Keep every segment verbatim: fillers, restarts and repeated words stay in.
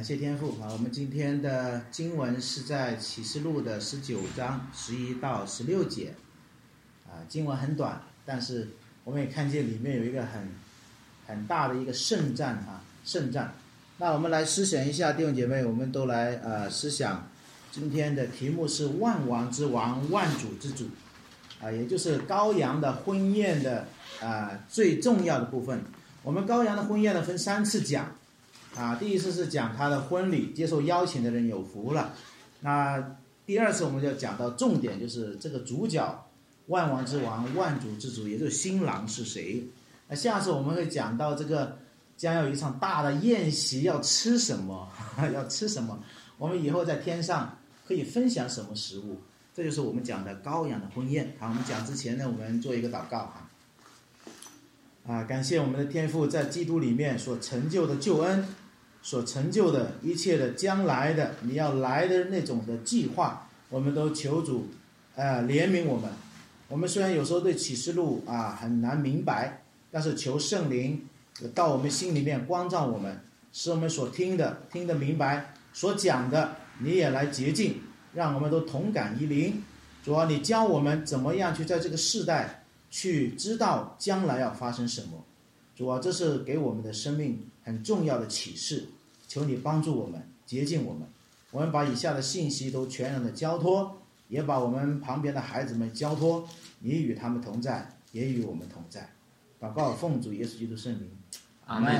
感谢天父啊！我们今天的经文是在启示录的十九章十一到十六节啊，经文很短，但是我们也看见里面有一个很很大的一个圣战啊，圣战。那我们来思想一下，弟兄姐妹，我们都来呃思想今天的题目是万王之王，万主之主啊，也就是羔羊的婚宴的啊最重要的部分。我们羔羊的婚宴呢分三次讲。啊，第一次是讲他的婚礼，接受邀请的人有福了。那第二次我们就讲到重点，就是这个主角，万王之王，万主之主，也就是新郎是谁。那下次我们会讲到这个将要有一场大的宴席，要吃什么，要吃什么。我们以后在天上可以分享什么食物，这就是我们讲的羔羊的婚宴。好，我们讲之前呢，我们做一个祷告哈。啊，感谢我们的天父在基督里面所成就的救恩。所成就的一切的将来的你要来的那种的计划，我们都求主呃怜悯我们。我们虽然有时候对启示录啊很难明白，但是求圣灵到我们心里面光照我们，使我们所听的听得明白，所讲的你也来洁净，让我们都同感一灵。主啊，你教我们怎么样去在这个世代去知道将来要发生什么。主啊，这是给我们的生命很重要的启示，求你帮助我们，洁净我们。我们把以下的信息都全然的交托，也把我们旁边的孩子们交托，你与他们同在，也与我们同在。祷告奉主耶稣基督圣名，阿们。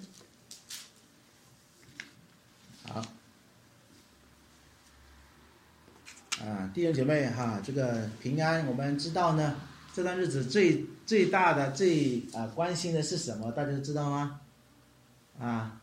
好，啊，弟兄姐妹哈，这个平安，我们知道呢，这段日子最最大的最啊、呃、关心的是什么？大家知道吗？啊，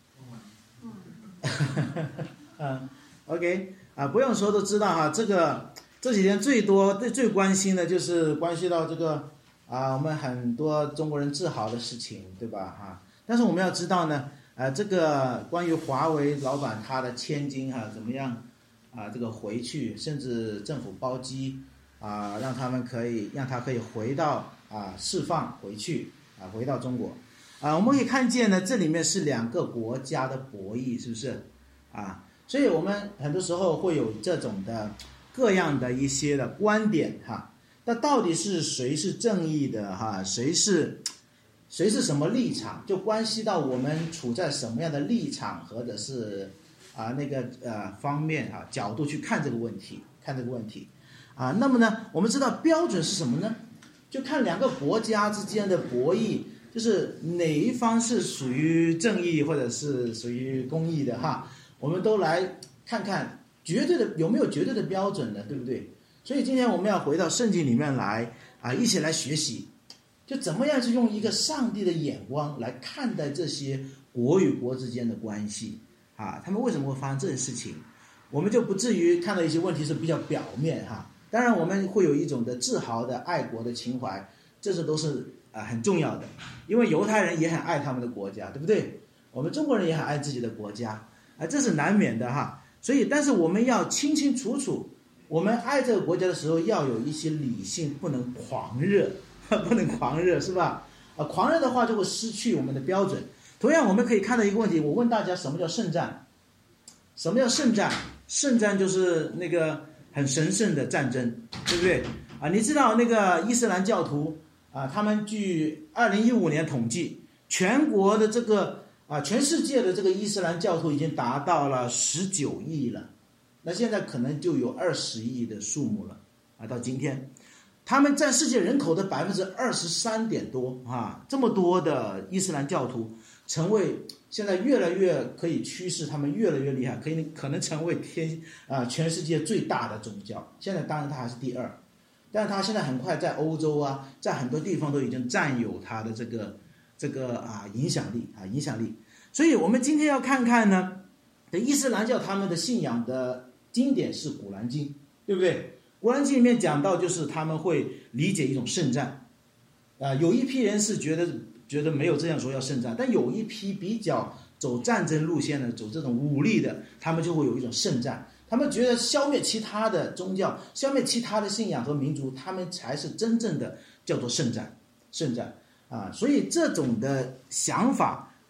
嗯，OK 啊，不用说都知道哈。这个这几天最多最最关心的就是关系到这个啊，我们很多中国人自豪的事情，对吧？哈，但是我们要知道呢，呃，这个关于华为老板他的千金哈、啊、怎么样啊，这个回去，甚至政府包机啊，让他们可以让他可以回到啊释放回去啊，回到中国。啊，我们可以看见呢，这里面是两个国家的博弈，是不是？啊，所以我们很多时候会有这种的各样的一些的观点哈。那到底是谁是正义的哈？谁是谁是什么立场？就关系到我们处在什么样的立场，或者是啊那个呃方面啊角度去看这个问题，看这个问题啊。那么呢，我们知道标准是什么呢？就看两个国家之间的博弈。就是哪一方是属于正义或者是属于公义的哈，我们都来看看绝对的有没有绝对的标准的，对不对？所以今天我们要回到圣经里面来啊，一起来学习，就怎么样去用一个上帝的眼光来看待这些国与国之间的关系啊，他们为什么会发生这件事情？我们就不至于看到一些问题是比较表面哈。当然我们会有一种的自豪的爱国的情怀，这些都是啊，很重要的，因为犹太人也很爱他们的国家，对不对？我们中国人也很爱自己的国家，啊，这是难免的哈。所以，但是我们要清清楚楚，我们爱这个国家的时候要有一些理性，不能狂热，不能狂热，是吧？啊，狂热的话就会失去我们的标准。同样，我们可以看到一个问题，我问大家，什么叫圣战？什么叫圣战？圣战就是那个很神圣的战争，对不对？啊，你知道那个伊斯兰教徒。啊，他们据二零一五年统计，全国的这个啊，全世界的这个伊斯兰教徒已经达到了十九亿了，那现在可能就有二十亿的数目了啊。到今天，他们占世界人口的百分之二十三点多啊，这么多的伊斯兰教徒成为现在越来越可以趋势，他们越来越厉害，可以可能成为天啊全世界最大的宗教。现在当然它还是第二。但是他现在很快在欧洲啊，在很多地方都已经占有他的这个这个啊影响力啊影响力。所以我们今天要看看呢，伊斯兰教他们的信仰的经典是古兰经，对不对？古兰经里面讲到，就是他们会理解一种圣战，啊，有一批人是觉得觉得没有这样说要圣战，但有一批比较走战争路线的，走这种武力的，他们就会有一种圣战。他们觉得消灭其他的宗教，消灭其他的信仰和民族，他们才是真正的叫做圣战，圣战啊！所以这种的想法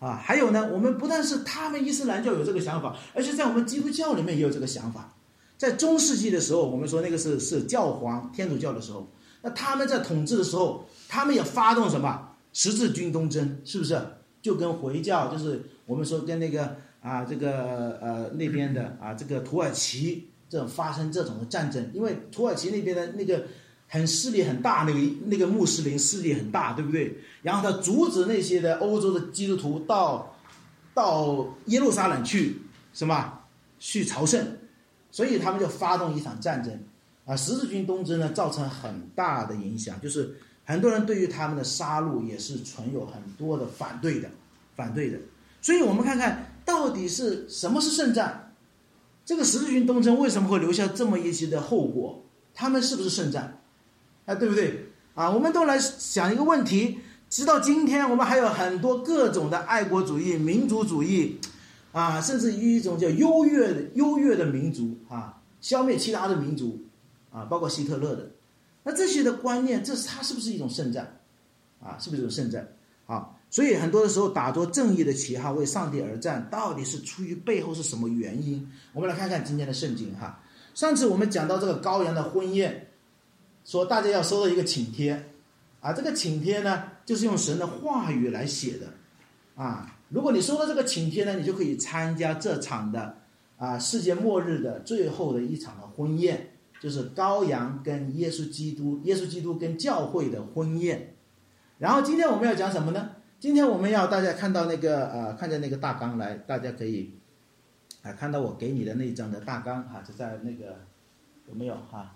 啊，还有呢，我们不但是他们伊斯兰教有这个想法，而且在我们基督教里面也有这个想法。在中世纪的时候，我们说那个是是教皇天主教的时候，那他们在统治的时候，他们也发动什么十字军东征，是不是？就跟回教，就是我们说跟那个啊这个呃那边的啊这个土耳其这种发生这种的战争，因为土耳其那边的那个很势力很大，那个那个穆斯林势力很大，对不对？然后他阻止那些的欧洲的基督徒到到耶路撒冷去什么去朝圣，所以他们就发动一场战争啊。十字军东征呢，造成很大的影响，就是很多人对于他们的杀戮也是存有很多的反对的，反对的。所以我们看看到底是什么是圣战？这个十字军东征为什么会留下这么一些的后果？他们是不是圣战？啊，对不对？啊，我们都来想一个问题。直到今天，我们还有很多各种的爱国主义、民族主义，啊，甚至于一种叫优越的优越的民族啊，消灭其他的民族啊，包括希特勒的。那这些的观念，这是它是不是一种圣战？啊，是不是一种圣战？啊，所以很多的时候打着正义的旗号为上帝而战，到底是出于背后是什么原因？我们来看看今天的圣经哈。上次我们讲到这个羔羊的婚宴，说大家要收到一个请帖。啊，这个请帖呢，就是用神的话语来写的，啊，如果你收到这个请帖呢，你就可以参加这场的啊世界末日的最后的一场的婚宴，就是羔羊跟耶稣基督，耶稣基督跟教会的婚宴。然后今天我们要讲什么呢？今天我们要大家看到那个呃，看着那个大纲来，大家可以啊看到我给你的那一张的大纲哈，就在那个有没有哈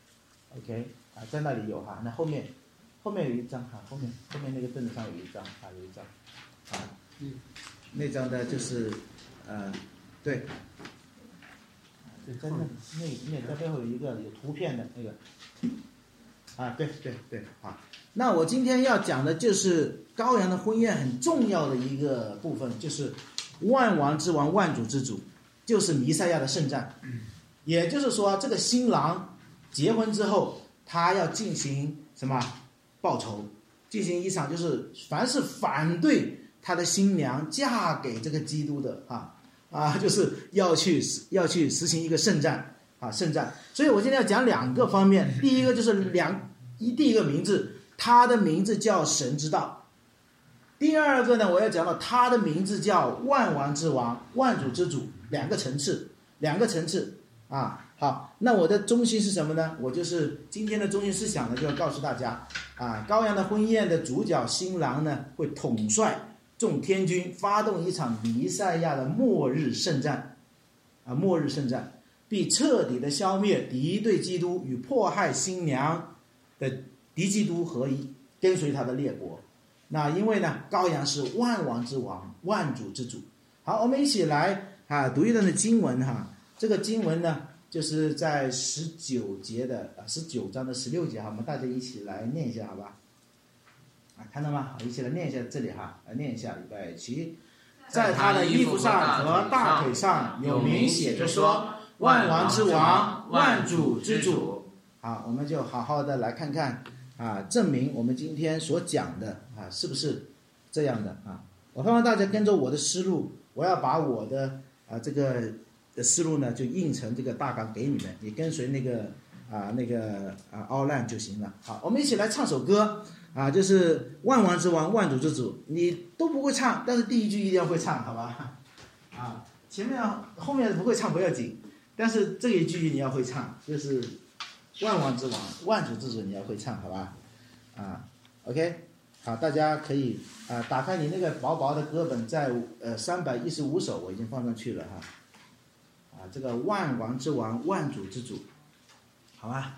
？OK 啊，在那里有哈，那后面。后面有一张哈，后面后面那个凳子上有一张啊，有一张，啊，嗯，那张的就是，呃，对，对，在那那那在背后有一个有图片的那个，啊，对对对，好，那我今天要讲的就是羔羊的婚宴很重要的一个部分，就是万王之王、万主之主，就是弥赛亚的圣战，也就是说，这个新郎结婚之后，他要进行什么？报仇，进行一场就是凡是反对他的新娘嫁给这个基督的啊啊，就是要去要去实行一个圣战啊圣战。所以我今天要讲两个方面，第一个就是两一第一个名字，他的名字叫神之道；第二个呢，我要讲到他的名字叫万王之王、万主之主，两个层次，两个层次啊。好，那我的中心是什么呢？我就是今天的中心思想呢，就要告诉大家啊，羔羊的婚宴的主角新郎呢，会统帅众天军，发动一场弥赛亚的末日圣战啊，末日圣战，必彻底的消灭敌对基督与迫害新娘的敌基督合一，跟随他的列国。那因为呢，羔羊是万王之王、万主之主。好，我们一起来啊读一段的经文哈，这个经文呢。就是在十九节的啊，十九章的十六节哈，我们大家一起来念一下，好吧？啊，看到吗？好，一起来念一下这里哈，来念一下，预备起。在他的衣服上和大腿上有明写着说：“万王之王，万主之主。”好，我们就好好的来看看啊，证明我们今天所讲的啊，是不是这样的啊？我希望大家跟着我的思路，我要把我的啊这个。的思路呢，就印成这个大纲给你们，你跟随那个啊那个啊 outline 就行了。好，我们一起来唱首歌啊，就是万王之王、万主之主，你都不会唱，但是第一句一定要会唱，好吧？啊，前面后面不会唱不要紧，但是这一句你要会唱，就是万王之王、万主之主你要会唱，好吧？啊 ，OK， 好，大家可以啊打开你那个薄薄的歌本，在呃三百一十五首我已经放上去了哈。啊，这个万王之王、万主之主，好吧？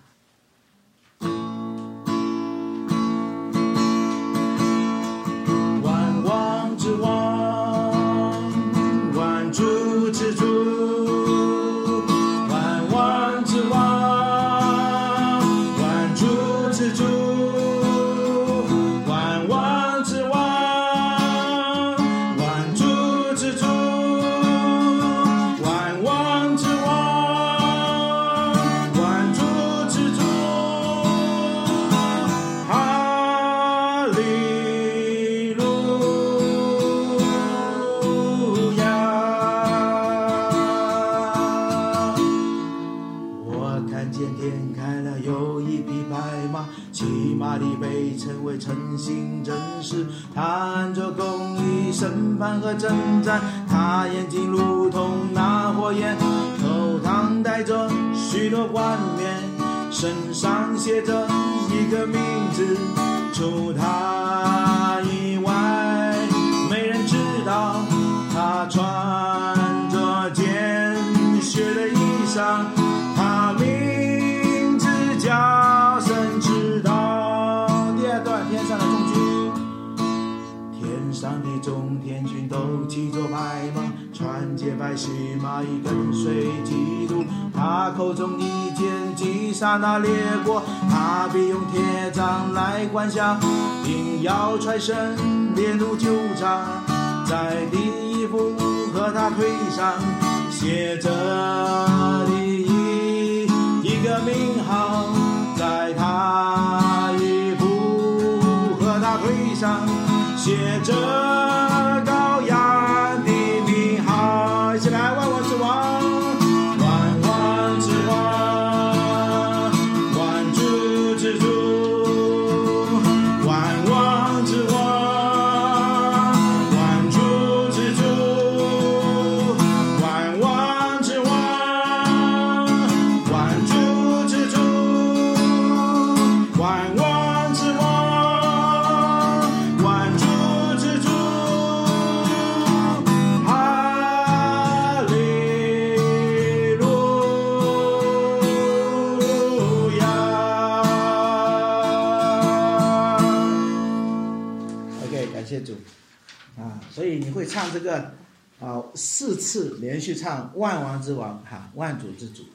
万王之王，万主之主，万王之王，万主之主，万王之王，万主之主。 被称为诚信真实。他按着公义审判和征战，他眼睛如同那火焰，头上戴着许多冠冕，身上写着一个名字，除他以外没人知道。他穿着见血的衣裳，他名字叫神知道。第二段，天上的众军，天上的众天军都骑着白马，穿洁白细马衣，跟随基督。他口中一剑击杀那列国，他必用铁杖来管辖，并要踹身烈怒纠察。在第一幅和他腿上写着的一一个名号，在他一幅和他腿上写着羔羊的名号。一起来，万王之王，万王之王，万主之主，万王之王，所以你会唱这个啊，四次连续唱万王之王哈，万主之主。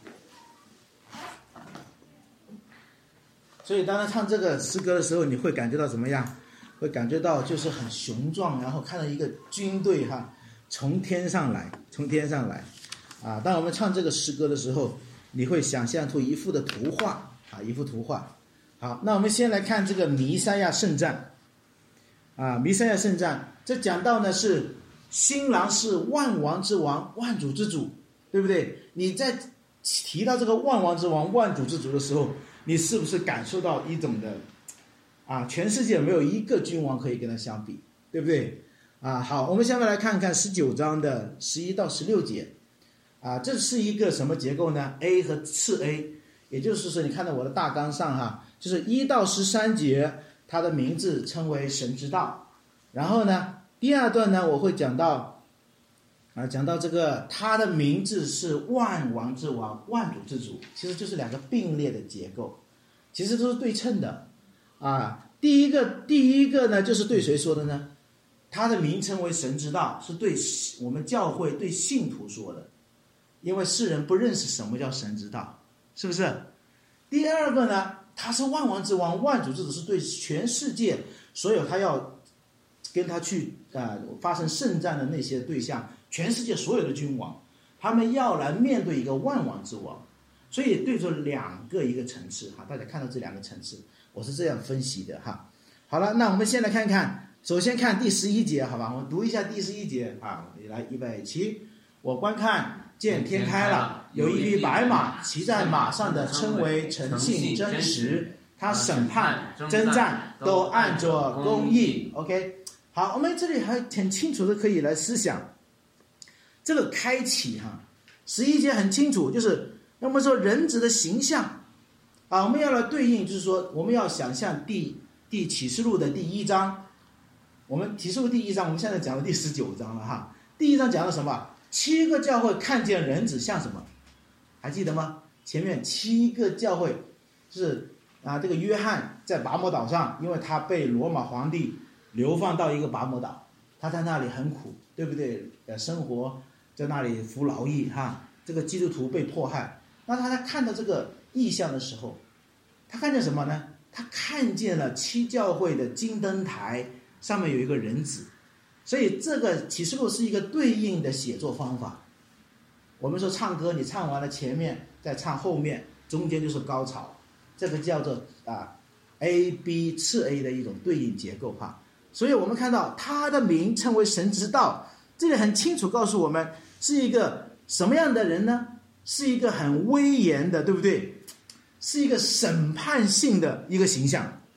所以当他唱这个诗歌的时候，你会感觉到怎么样？会感觉到就是很雄壮，然后看到一个军队哈从天上来，从天上来啊！当我们唱这个诗歌的时候，你会想象出一幅的图画啊，一幅图画。好，那我们先来看这个弥赛亚圣战啊，弥赛亚圣战。这讲到呢是新郎是万王之王，万主之主，对不对？你在提到这个万王之王，万主之主的时候，你是不是感受到一种的啊，全世界没有一个君王可以跟他相比，对不对？啊，好，我们下面来看看十九章的十一到十六节啊，这是一个什么结构呢 ？A 和次 A， 也就是说，你看到我的大纲上哈，就是一到十三节，它的名字称为神之道。然后呢，第二段呢，我会讲到，啊，讲到这个，他的名字是万王之王，万主之主，其实就是两个并列的结构，其实都是对称的，啊，第一个，第一个呢，就是对谁说的呢？他的名称为神之道，是对我们教会对信徒说的，因为世人不认识什么叫神之道，是不是？第二个呢，他是万王之王，万主之主，是对全世界所有他要跟他去啊、呃、发生圣战的那些对象，全世界所有的君王，他们要来面对一个万王之王，所以对着两个一个层次哈，大家看到这两个层次，我是这样分析的哈。好了，那我们先来看看，首先看第十一节，好吧，我读一下第十一节啊，来预备起，我观看见天开了，有一匹白马，骑在马上的称为诚信真实，他审判征战都按着公义。 OK， 好，我们这里还很清楚的可以来思想这个开启哈，十一节很清楚，就是那么说人子的形象啊，我们要来对应，就是说我们要想象第第启示录的第一章，我们启示录第一章，我们现在讲到第十九章了哈。第一章讲了什么？七个教会看见人子像什么？还记得吗？前面七个教会就是啊，这个约翰在拔摩岛上，因为他被罗马皇帝流放到一个拔摩岛，他在那里很苦，对不对？呃，生活在那里服劳役哈。这个基督徒被迫害，那他在看到这个异象的时候，他看见什么呢？他看见了七教会的金灯台上面有一个人子，所以这个启示录是一个对应的写作方法。我们说唱歌，你唱完了前面，再唱后面，中间就是高潮，这个叫做啊 A B 次 A 的一种对应结构哈。所以我们看到他的名称为神之道，这里很清楚告诉我们是一个什么样的人呢？是一个很威严的，对不对？是一个审判性的一个形象。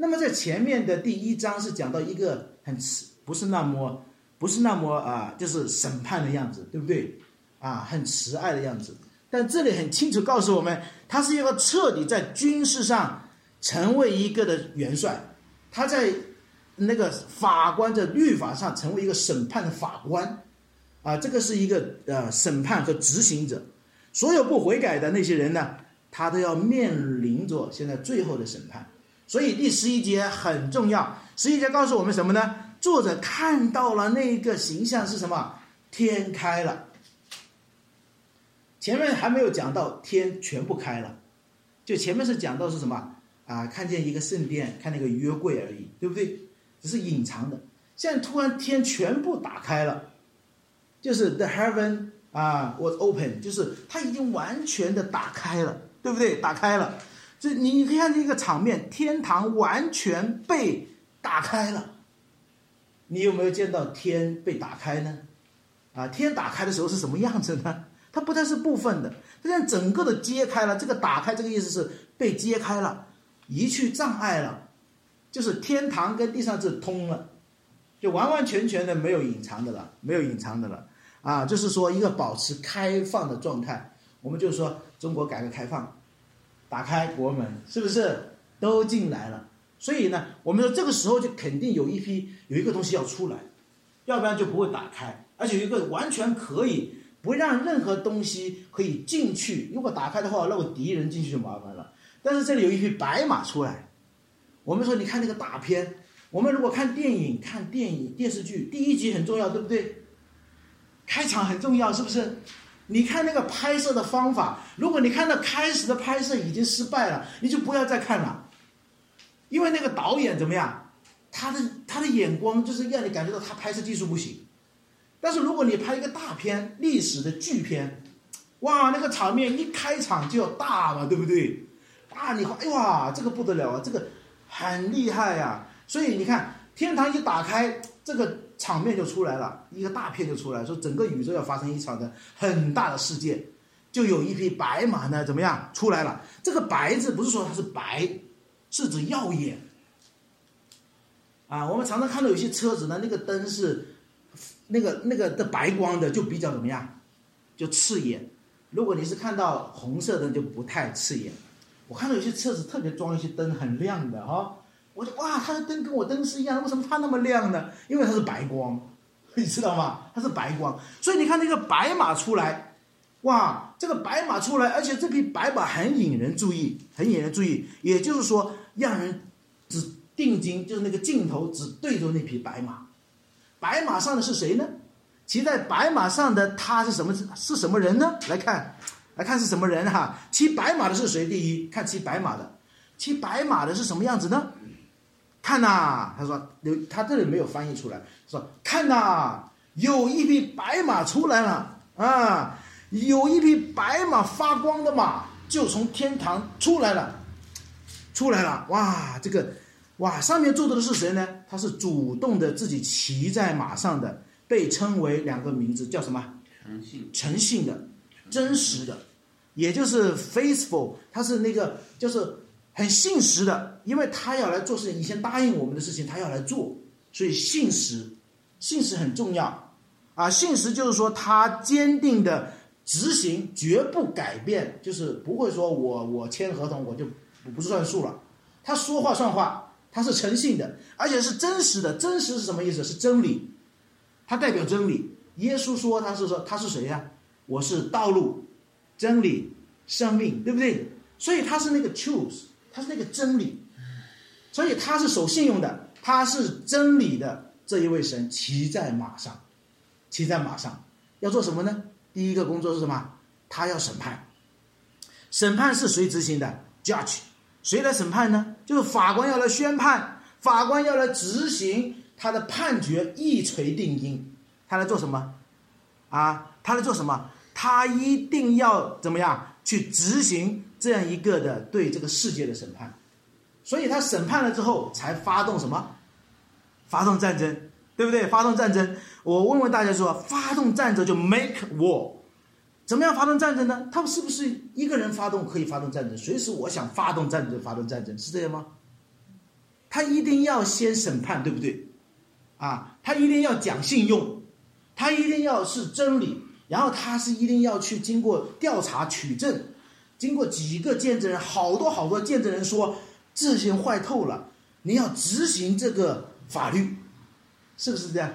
那么在前面的第一章是讲到一个很慈，不是那么不是那么啊，就是审判的样子，对不对？啊，很慈爱的样子。但这里很清楚告诉我们，他是一个彻底在军事上成为一个的元帅，他在那个法官的律法上成为一个审判的法官，啊，这个是一个呃审判和执行者。所有不悔改的那些人呢，他都要面临着现在最后的审判。所以第十一节很重要，十一节告诉我们什么呢？作者看到了那个形象是什么？天开了。前面还没有讲到天全部开了，就前面是讲到是什么啊？看见一个圣殿，看那个约柜而已，对不对？只是隐藏的。现在突然天全部打开了，就是 the heaven 啊 was open， 就是它已经完全的打开了，对不对？打开了，这你你可以看这个场面，天堂完全被打开了。你有没有见到天被打开呢？啊，天打开的时候是什么样子呢？它不再是部分的，它现在整个的揭开了。这个打开这个意思是被揭开了，移去障碍了，就是天堂跟地上是通了，就完完全全的没有隐藏的了，没有隐藏的了啊！就是说一个保持开放的状态。我们就说中国改革开放，打开国门，是不是都进来了？所以呢，我们说这个时候就肯定有一批有一个东西要出来，要不然就不会打开，而且有一个完全可以不让任何东西可以进去。如果打开的话，那个敌人进去就麻烦了。但是这里有一匹白马出来。我们说你看那个大片，我们如果看电影看电影电视剧，第一集很重要，对不对？开场很重要，是不是？你看那个拍摄的方法，如果你看到开始的拍摄已经失败了，你就不要再看了。因为那个导演怎么样，他的他的眼光就是让你感觉到他拍摄技术不行。但是如果你拍一个大片，历史的巨片，哇，那个场面一开场就要大嘛，对不对？啊，你哎哇，这个不得了啊，这个很厉害呀、啊！所以你看，天堂一打开，这个场面就出来了，一个大片就出来，说整个宇宙要发生一场的很大的事件，就有一匹白马呢，怎么样出来了？这个白字不是说它是白，是指耀眼啊。我们常常看到有些车子呢，那个灯是那个那个的白光的，就比较怎么样，就刺眼。如果你是看到红色的，就不太刺眼。我看到有些车子特别装一些灯很亮的哈、哦，我就哇，它的灯跟我灯是一样的，为什么它那么亮呢？因为它是白光，你知道吗？它是白光，所以你看那个白马出来，哇，这个白马出来，而且这匹白马很引人注意，很引人注意，也就是说让人只定睛，就是那个镜头只对着那匹白马。白马上的是谁呢？骑在白马上的他是什么？是什么人呢？来看，来看是什么人哈？骑白马的是谁？第一，看骑白马的，骑白马的是什么样子呢？看呐、啊，他说，他这里没有翻译出来，说看呐、啊，有一匹白马出来了啊，有一匹白马发光的马就从天堂出来了，出来了，哇，这个。哇，上面坐的是谁呢？他是主动的自己骑在马上的，被称为两个名字，叫什么？ 诚信， 诚信的，真实的，也就是 faithful， 他是那个就是很信实的，因为他要来做事情，以前答应我们的事情他要来做，所以信实，信实很重要啊。信实就是说他坚定的执行，绝不改变，就是不会说我我签合同我就不算数了，他说话算话。他是诚信的，而且是真实的。真实是什么意思？是真理，它代表真理。耶稣说他是说他是谁呀、啊？我是道路、真理、生命，对不对？所以他是那个 truth， 他是那个真理，所以他是守信用的，他是真理的这一位神骑在马上，骑在马上要做什么呢？第一个工作是什么？他要审判。审判是谁执行的 ？Judge。谁来审判呢？就是法官要来宣判，法官要来执行他的判决，一锤定音。他来做什么？啊，他来做什么？他一定要怎么样去执行这样一个的对这个世界的审判。所以他审判了之后，才发动什么？发动战争，对不对？发动战争。我问问大家说，发动战争就 make war。怎么样发动战争呢？他们是不是一个人发动可以发动战争？随时我想发动战争，发动战争是这样吗？ 他一定要先审判，对不对？啊，他一定要讲信用，他一定要是真理，然后他是一定要去经过调查取证，经过几个见证人，好多好多见证人说这些坏透了，你要执行这个法律，是不是这样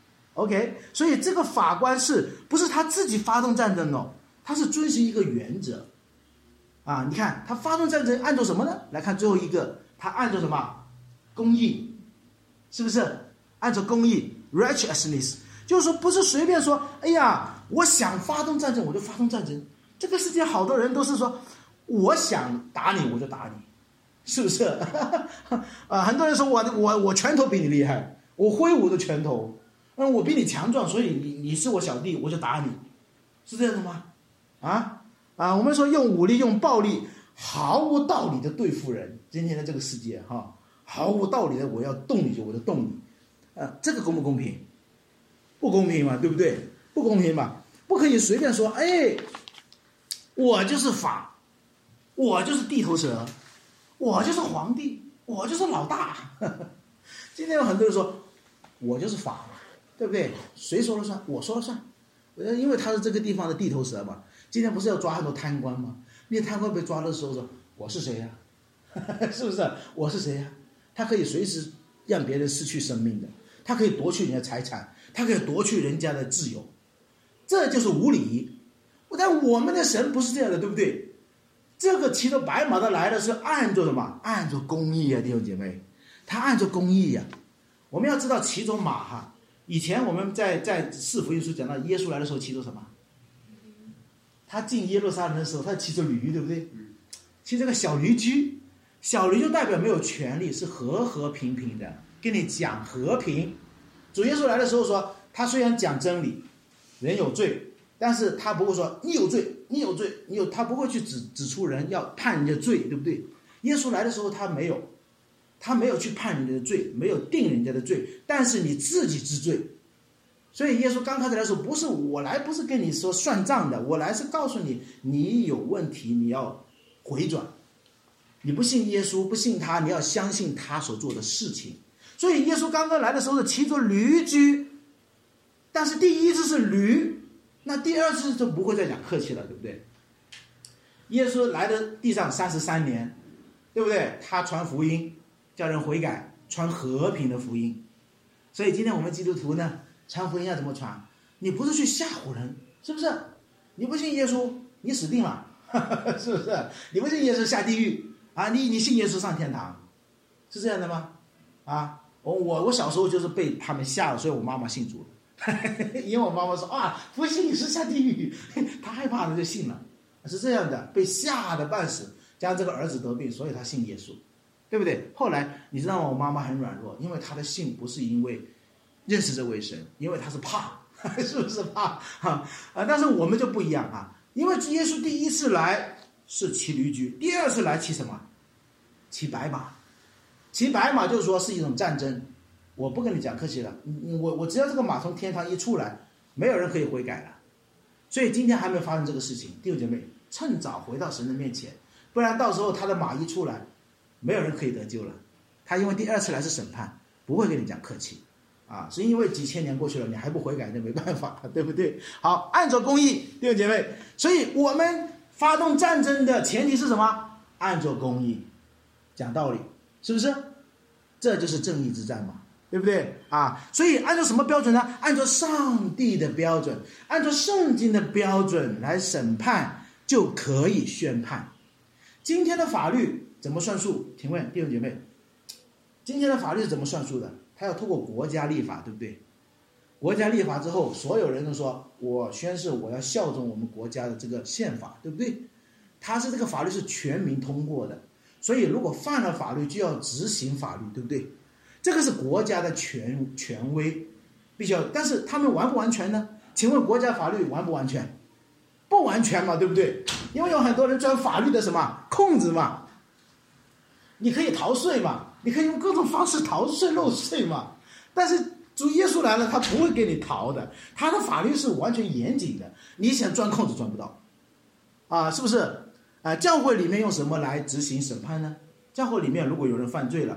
？OK， 所以这个法官是不是他自己发动战争哦？他是遵循一个原则啊！你看他发动战争按照什么呢？来看最后一个，他按照什么？公义，是不是？按照公义 righteousness， 就是说不是随便说，哎呀，我想发动战争我就发动战争。这个世界好多人都是说，我想打你我就打你，是不是？啊，很多人说我我我拳头比你厉害，我挥舞的拳头，嗯，我比你强壮，所以你你是我小弟，我就打你，是这样的吗？啊啊，我们说用武力用暴力毫无道理的对付人，今天的这个世界哈，毫无道理的我要动你就我就动你，呃，这个公不公平？不公平嘛，对不对？不公平嘛，不可以随便说，哎，我就是法，我就是地头蛇，我就是皇帝，我就是老大。今天有很多人说，我就是法，对不对？谁说了算？我说了算。因为他是这个地方的地头蛇嘛。今天不是要抓很多贪官吗？那些贪官被抓的时候说，我是谁呀、啊？是不是？我是谁呀、啊？他可以随时让别人失去生命的，他可以夺去人家财产，他可以夺去人家的自由，这就是无理。但我们的神不是这样的，对不对？这个骑着白马的来的是按照什么？按照公义啊，弟兄姐妹，他按照公义呀、啊。我们要知道骑着马哈，以前我们在在四福音书讲到耶稣来的时候骑着什么？他进耶路撒冷的时候，他骑着驴，对不对？骑这个小驴驹，小驴就代表没有权利，是和和平平的，跟你讲和平。主耶稣来的时候说，他虽然讲真理，人有罪，但是他不会说你有罪，你有罪，你有，他不会去指指出人要判人家罪，对不对？耶稣来的时候他没有，他没有去判人家的罪，没有定人家的罪，但是你自己知罪。所以耶稣刚开始来说，不是我来，不是跟你说算账的，我来是告诉你，你有问题，你要回转。你不信耶稣，不信他，你要相信他所做的事情。所以耶稣刚刚来的时候是骑着驴驹，但是第一次是驴，那第二次就不会再讲客气了，对不对？耶稣来的地上三十三年，对不对？他传福音，叫人悔改，传和平的福音。所以今天我们基督徒呢，传福音要怎么传？你不是去吓唬人，是不是？你不信耶稣，你死定了，是不是？你不信耶稣下地狱啊？你你信耶稣上天堂，是这样的吗？啊，我我我小时候就是被他们吓了，所以我妈妈信主了，因为我妈妈说啊，不信是下地狱，她害怕了就信了，是这样的，被吓得半死，加上这个儿子得病，所以他信耶稣，对不对？后来你知道吗？我妈妈很软弱，因为她的信不是因为认识这位神，因为她是怕，是不是怕啊？啊，但是我们就不一样啊，因为耶稣第一次来是骑驴驹，第二次来骑什么？骑白马。骑白马就是说是一种战争，我不跟你讲客气了，我我只要这个马从天堂一出来，没有人可以悔改了。所以今天还没有发生这个事情，弟兄姐妹，趁早回到神的面前，不然到时候他的马一出来，没有人可以得救了。他因为第二次来是审判，不会跟你讲客气啊，是因为几千年过去了，你还不悔改，那没办法，对不对？好，按照公义，弟兄姐妹，所以我们发动战争的前提是什么？按照公义，讲道理，是不是？这就是正义之战嘛，对不对啊？所以按照什么标准呢？按照上帝的标准，按照圣经的标准来审判，就可以宣判。今天的法律怎么算数？请问弟兄姐妹，今天的法律是怎么算数的？他要透过国家立法，对不对？国家立法之后，所有人都说我宣誓我要效忠我们国家的这个宪法，对不对？他是这个法律是全民通过的，所以如果犯了法律就要执行法律，对不对？这个是国家的权权威，必须要。但是他们完不完全呢？请问国家法律完不完全？不完全嘛，对不对？因为有很多人钻法律的什么空子嘛，你可以逃税嘛，你可以用各种方式逃税漏税嘛。但是主耶稣来了，他不会给你逃的，他的法律是完全严谨的，你想钻空子钻不到啊，是不是？啊，教会里面用什么来执行审判呢？教会里面如果有人犯罪了，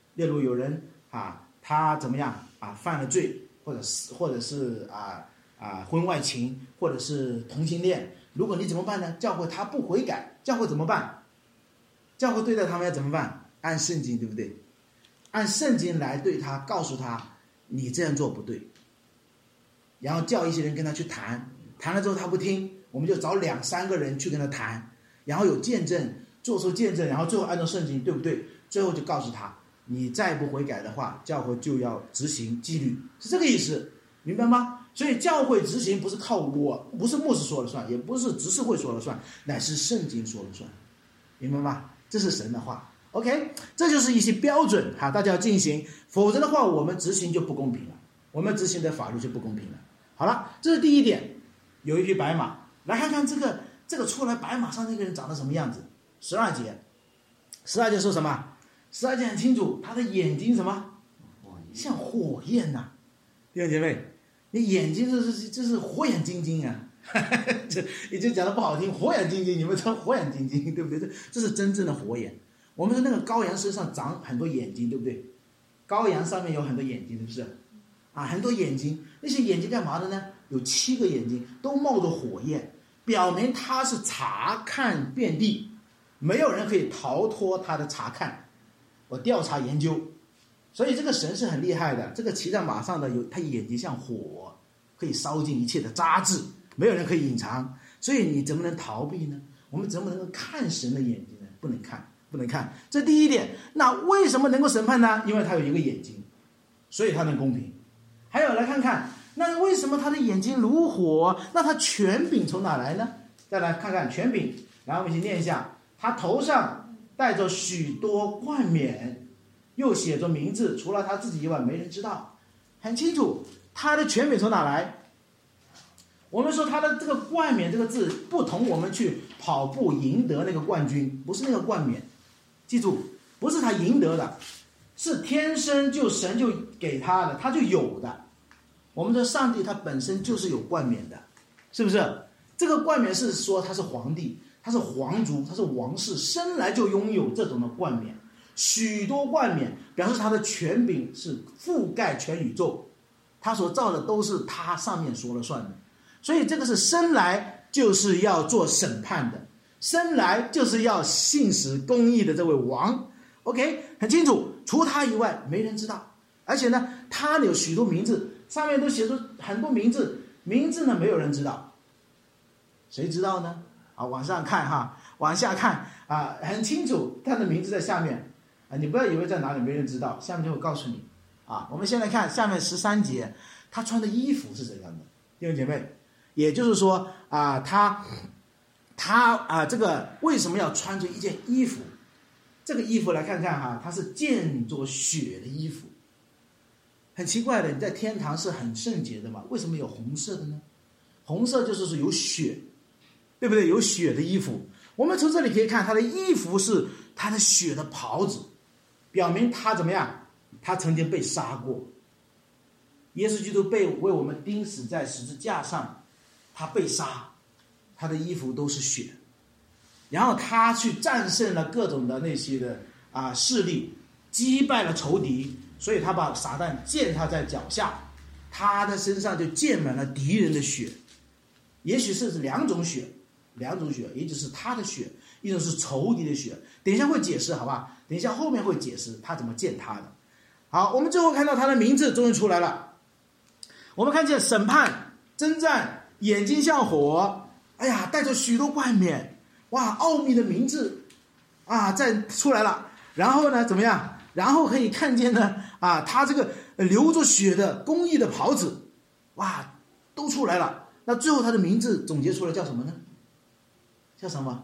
例如有人啊，他怎么样啊，犯了罪，或者是或者是啊啊婚外情，或者是同性恋，如果你怎么办呢？教会他不悔改，教会怎么办？教会对待他们要怎么办？按圣经，对不对？按圣经来对他，告诉他你这样做不对，然后叫一些人跟他去谈，谈了之后他不听，我们就找两三个人去跟他谈，然后有见证，做出见证，然后最后按照圣经，对不对？最后就告诉他，你再不悔改的话，教会就要执行纪律，是这个意思，明白吗？所以教会执行不是靠我，不是牧师说了算，也不是执事会说了算，乃是圣经说了算，明白吗？这是神的话。OK， 这就是一些标准哈，大家要进行，否则的话我们执行就不公平了，我们执行的法律就不公平了。好了，这是第一点，有一匹白马，来看看这个这个出来白马上那个人长得什么样子。十二节，十二节说什么？十二节很清楚，他的眼睛什么？像火焰呐、啊！弟兄姐妹，你眼睛这是这是火眼金睛啊！这已经讲的不好听，火眼金睛，你们称火眼金睛，对不对？这这是真正的火眼。我们说那个羔羊身上长很多眼睛，对不对？羔羊上面有很多眼睛，是不是？啊，很多眼睛，那些眼睛干嘛的呢？有七个眼睛，都冒着火焰，表明他是查看遍地，没有人可以逃脱他的查看。我调查研究，所以这个神是很厉害的。这个骑在马上的有，他眼睛像火，可以烧尽一切的渣滓，没有人可以隐藏。所以你怎么能逃避呢？我们怎么能够看神的眼睛呢？不能看。不能看，这第一点。那为什么能够审判呢？因为他有一个眼睛，所以他能公平。还有来看看，那为什么他的眼睛如火？那他权柄从哪来呢？再来看看权柄，然后我们一起念一下：他头上戴着许多冠冕，又写着名字，除了他自己以外，没人知道。很清楚，他的权柄从哪来？我们说他的这个冠冕这个字不同，我们去跑步赢得那个冠军，不是那个冠冕。记住，不是他赢得的，是天生就神就给他的，他就有的。我们的上帝他本身就是有冠冕的，是不是？这个冠冕是说他是皇帝，他是皇族，他是王室，生来就拥有这种的冠冕。许多冠冕表示他的权柄是覆盖全宇宙，他所造的都是他上面说了算的。所以这个是生来就是要做审判的，生来就是要信实公义的这位王。 OK， 很清楚，除他以外没人知道。而且呢，他有许多名字，上面都写出很多名字，名字呢没有人知道，谁知道呢？啊，往上看哈，往下看啊，很清楚他的名字在下面啊，你不要以为在哪里没人知道，下面就会告诉你啊。我们先来看下面十三节，他穿的衣服是怎样的？弟兄姐妹，也就是说啊，他他啊，这个为什么要穿着一件衣服？这个衣服来看看哈，它是溅着血的衣服。很奇怪的，你在天堂是很圣洁的嘛，为什么有红色的呢？红色就是说有血，对不对？有血的衣服。我们从这里可以看，他的衣服是他的血的袍子，表明他怎么样？他曾经被杀过。耶稣基督被为我们钉死在十字架上，他被杀，他的衣服都是血。然后他去战胜了各种的那些的啊势力，击败了仇敌，所以他把撒旦践踏在脚下，他的身上就溅满了敌人的血。也许是两种血，两种血，一种是他的血，一种是仇敌的血。等一下会解释，好吧？等一下后面会解释他怎么践踏的。好，我们最后看到他的名字终于出来了。我们看见审判、征战，眼睛像火，哎呀，带着许多冠冕，哇，奥秘的名字啊，再出来了。然后呢，怎么样？然后可以看见呢，啊，他这个流着血的公义的袍子，哇，都出来了。那最后他的名字总结出来叫什么呢？叫什么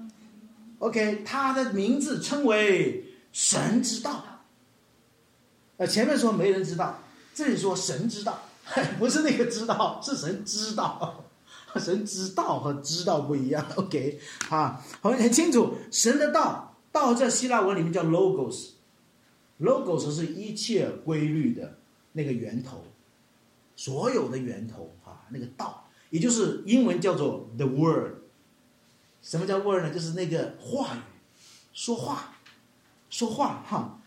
？OK， 他的名字称为神之道。呃，前面说没人知道，这里说神知道，不是那个知道，是神知道。神知道和知道不一样。OK， 啊，很清楚，神的道，道在希腊文里面叫 logos，logos 是一切规律的那个源头，所有的源头啊，那个道，也就是英文叫做 the word。什么叫 word 呢？就是那个话语，说话，说话哈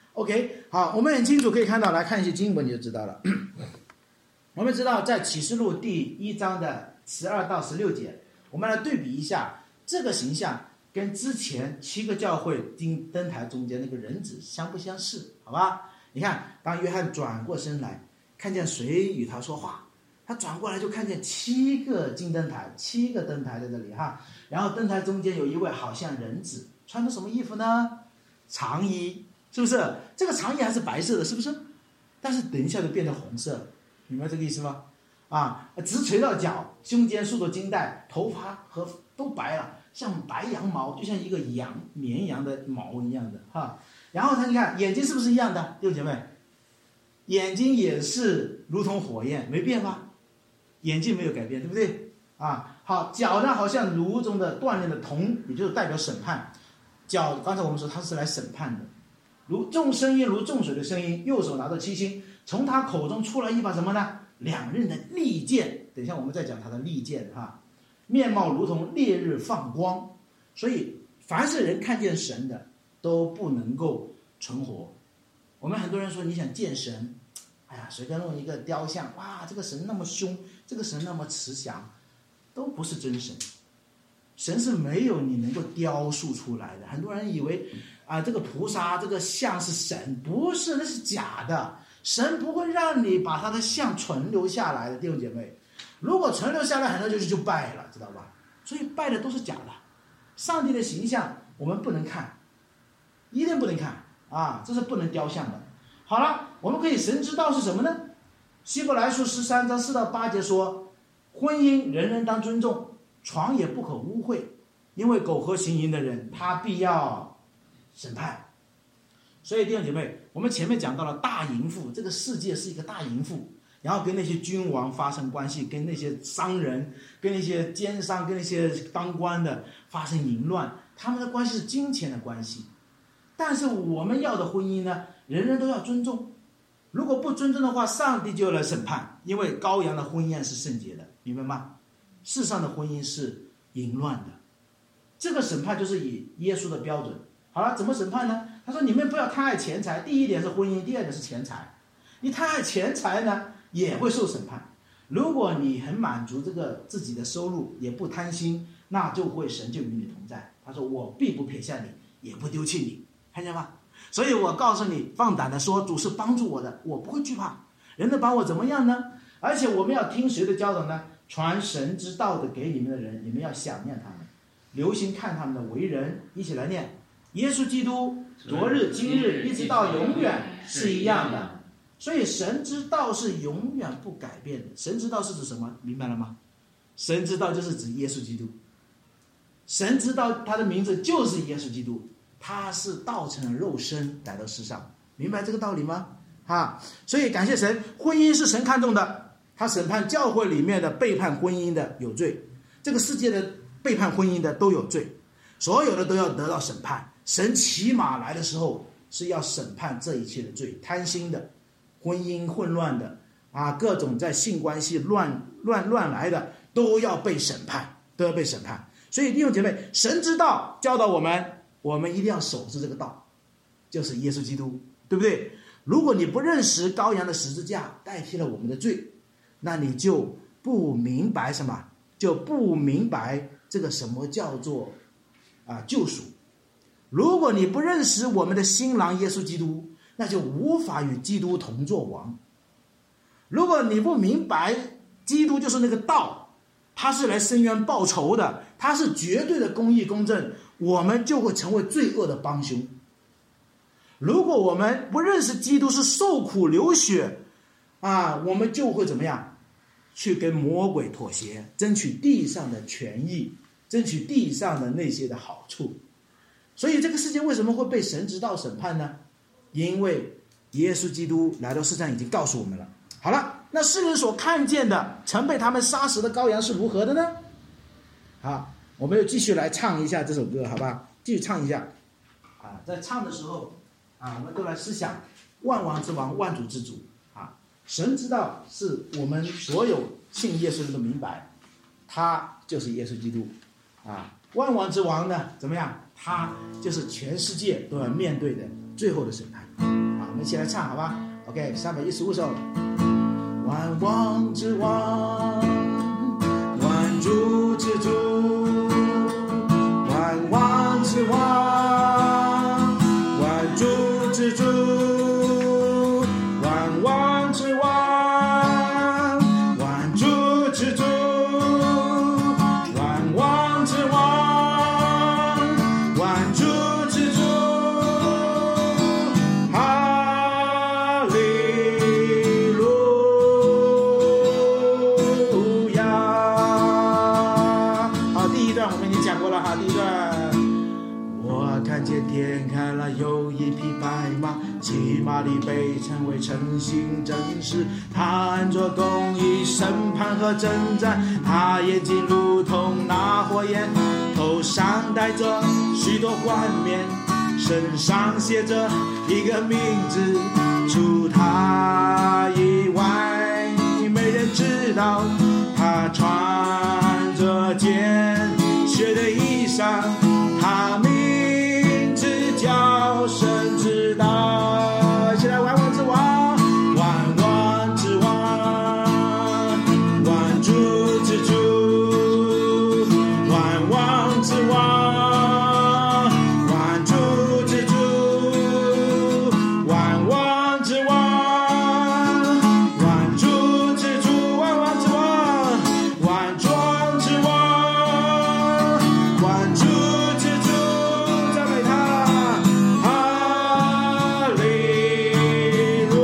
OK， 好，我们很清楚可以看到，来看一些经文你就知道了。我们知道在启示录第一章的十二到十六节，我们来对比一下这个形象跟之前七个教会钉灯台中间那个人子相不相似，好吧？你看，当约翰转过身来，看见谁与他说话，他转过来就看见七个金灯台，七个灯台在这里哈。然后灯台中间有一位好像人子，穿着什么衣服呢？长衣，是不是？这个长衣还是白色的，是不是？但是等一下就变成红色，明白这个意思吗？啊，直垂到脚，胸间束着金带，头发和都白了，像白羊毛，就像一个羊绵羊的毛一样的哈。然后他你看眼睛是不是一样的，弟兄姐妹？眼睛也是如同火焰，没变吧？眼睛没有改变，对不对？啊，好，脚呢好像炉中的锻炼的铜，也就是代表审判。脚刚才我们说他是来审判的，如众声音如众水的声音，右手拿着七星，从他口中出来一把什么呢？两刃的利剑。等一下我们再讲他的利剑哈。面貌如同烈日放光，所以凡是人看见神的都不能够存活。我们很多人说你想见神，哎呀，随便弄一个雕像，哇，这个神那么凶，这个神那么慈祥，都不是真神。神是没有你能够雕塑出来的。很多人以为啊，这个菩萨这个像是神，不是，那是假的。神不会让你把他的像存留下来的，弟兄姐妹。如果存留下来，很多就是就拜了，知道吧？所以拜的都是假的。上帝的形象我们不能看，一定不能看啊，这是不能雕像的。好了，我们可以神之道是什么呢？希伯来书十三章四到八节说，婚姻人人当尊重，床也不可污秽，因为苟合行淫的人，他必要审判。所以弟兄姐妹，我们前面讲到了大淫妇，这个世界是一个大淫妇，然后跟那些君王发生关系，跟那些商人，跟那些奸商，跟那些当官的发生淫乱，他们的关系是金钱的关系。但是我们要的婚姻呢，人人都要尊重。如果不尊重的话，上帝就要来审判，因为羔羊的婚宴是圣洁的，明白吗？世上的婚姻是淫乱的，这个审判就是以耶稣的标准。好了，怎么审判呢？他说你们不要贪爱钱财，第一点是婚姻，第二点是钱财。你贪爱钱财呢，也会受审判。如果你很满足这个自己的收入，也不贪心，那就会神就与你同在。他说我必不撇下你，也不丢弃你，看见吗？所以我告诉你，放胆的说，主是帮助我的，我不会惧怕。人能把我怎么样呢？而且我们要听谁的教导呢？传神之道的给你们的人，你们要想念他们，留心看他们的为人。一起来念：耶稣基督昨日今日一直到永远是一样的。所以神之道是永远不改变的。神之道是指什么？明白了吗？神之道就是指耶稣基督。神之道他的名字就是耶稣基督，他是道成了肉身来到世上，明白这个道理吗？啊，所以感谢神，婚姻是神看重的，他审判教会里面的背叛婚姻的有罪，这个世界的背叛婚姻的都有罪，所有的都要得到审判。神骑马来的时候是要审判这一切的罪，贪心的、婚姻混乱的啊，各种在性关系乱乱乱来的都要被审判，都要被审判。所以弟兄姐妹，神之道教导我们，我们一定要守住这个道，就是耶稣基督，对不对？如果你不认识羔羊的十字架代替了我们的罪，那你就不明白什么，就不明白这个什么叫做啊救赎。如果你不认识我们的新郎耶稣基督，那就无法与基督同作王。如果你不明白基督就是那个道，他是来伸冤报仇的，他是绝对的公义公正，我们就会成为罪恶的帮凶。如果我们不认识基督是受苦流血啊，我们就会怎么样？去跟魔鬼妥协，争取地上的权益，争取地上的那些的好处。所以这个世界为什么会被神之道审判呢？因为耶稣基督来到世上已经告诉我们了。好了，那世人所看见的曾被他们杀死的羔羊是如何的呢？好，我们又继续来唱一下这首歌，好吧？继续唱一下啊，在唱的时候啊，我们都来思想万王之王，万主之主啊，神之道是我们所有信耶稣的人都明白，他就是耶稣基督啊。万王之王呢，怎么样？他就是全世界都要面对的最后的审判。好，我们一起来唱好吧 OK 三百一十五首。万王之王，万主之主，万王之王，万主之主，万王之王，万主之主，万王之王，万主之主，哈利路亚。好，第一段我们已经讲过了哈，第一段。我看见天开了，有一匹白马，骑马的被称为诚信真实，他按着公义审判和征战，他眼睛如同那火焰，头上戴着许多冠冕，身上写着一个名字，除他以外没人知道。他穿着件血的衣裳，他名字叫神知道。一起来，万王之王，万王之王，万主之主，万王之王，万主之主，万王之王，万主之主，万王之王，万庄之王，万主之主，赞美他，哈利路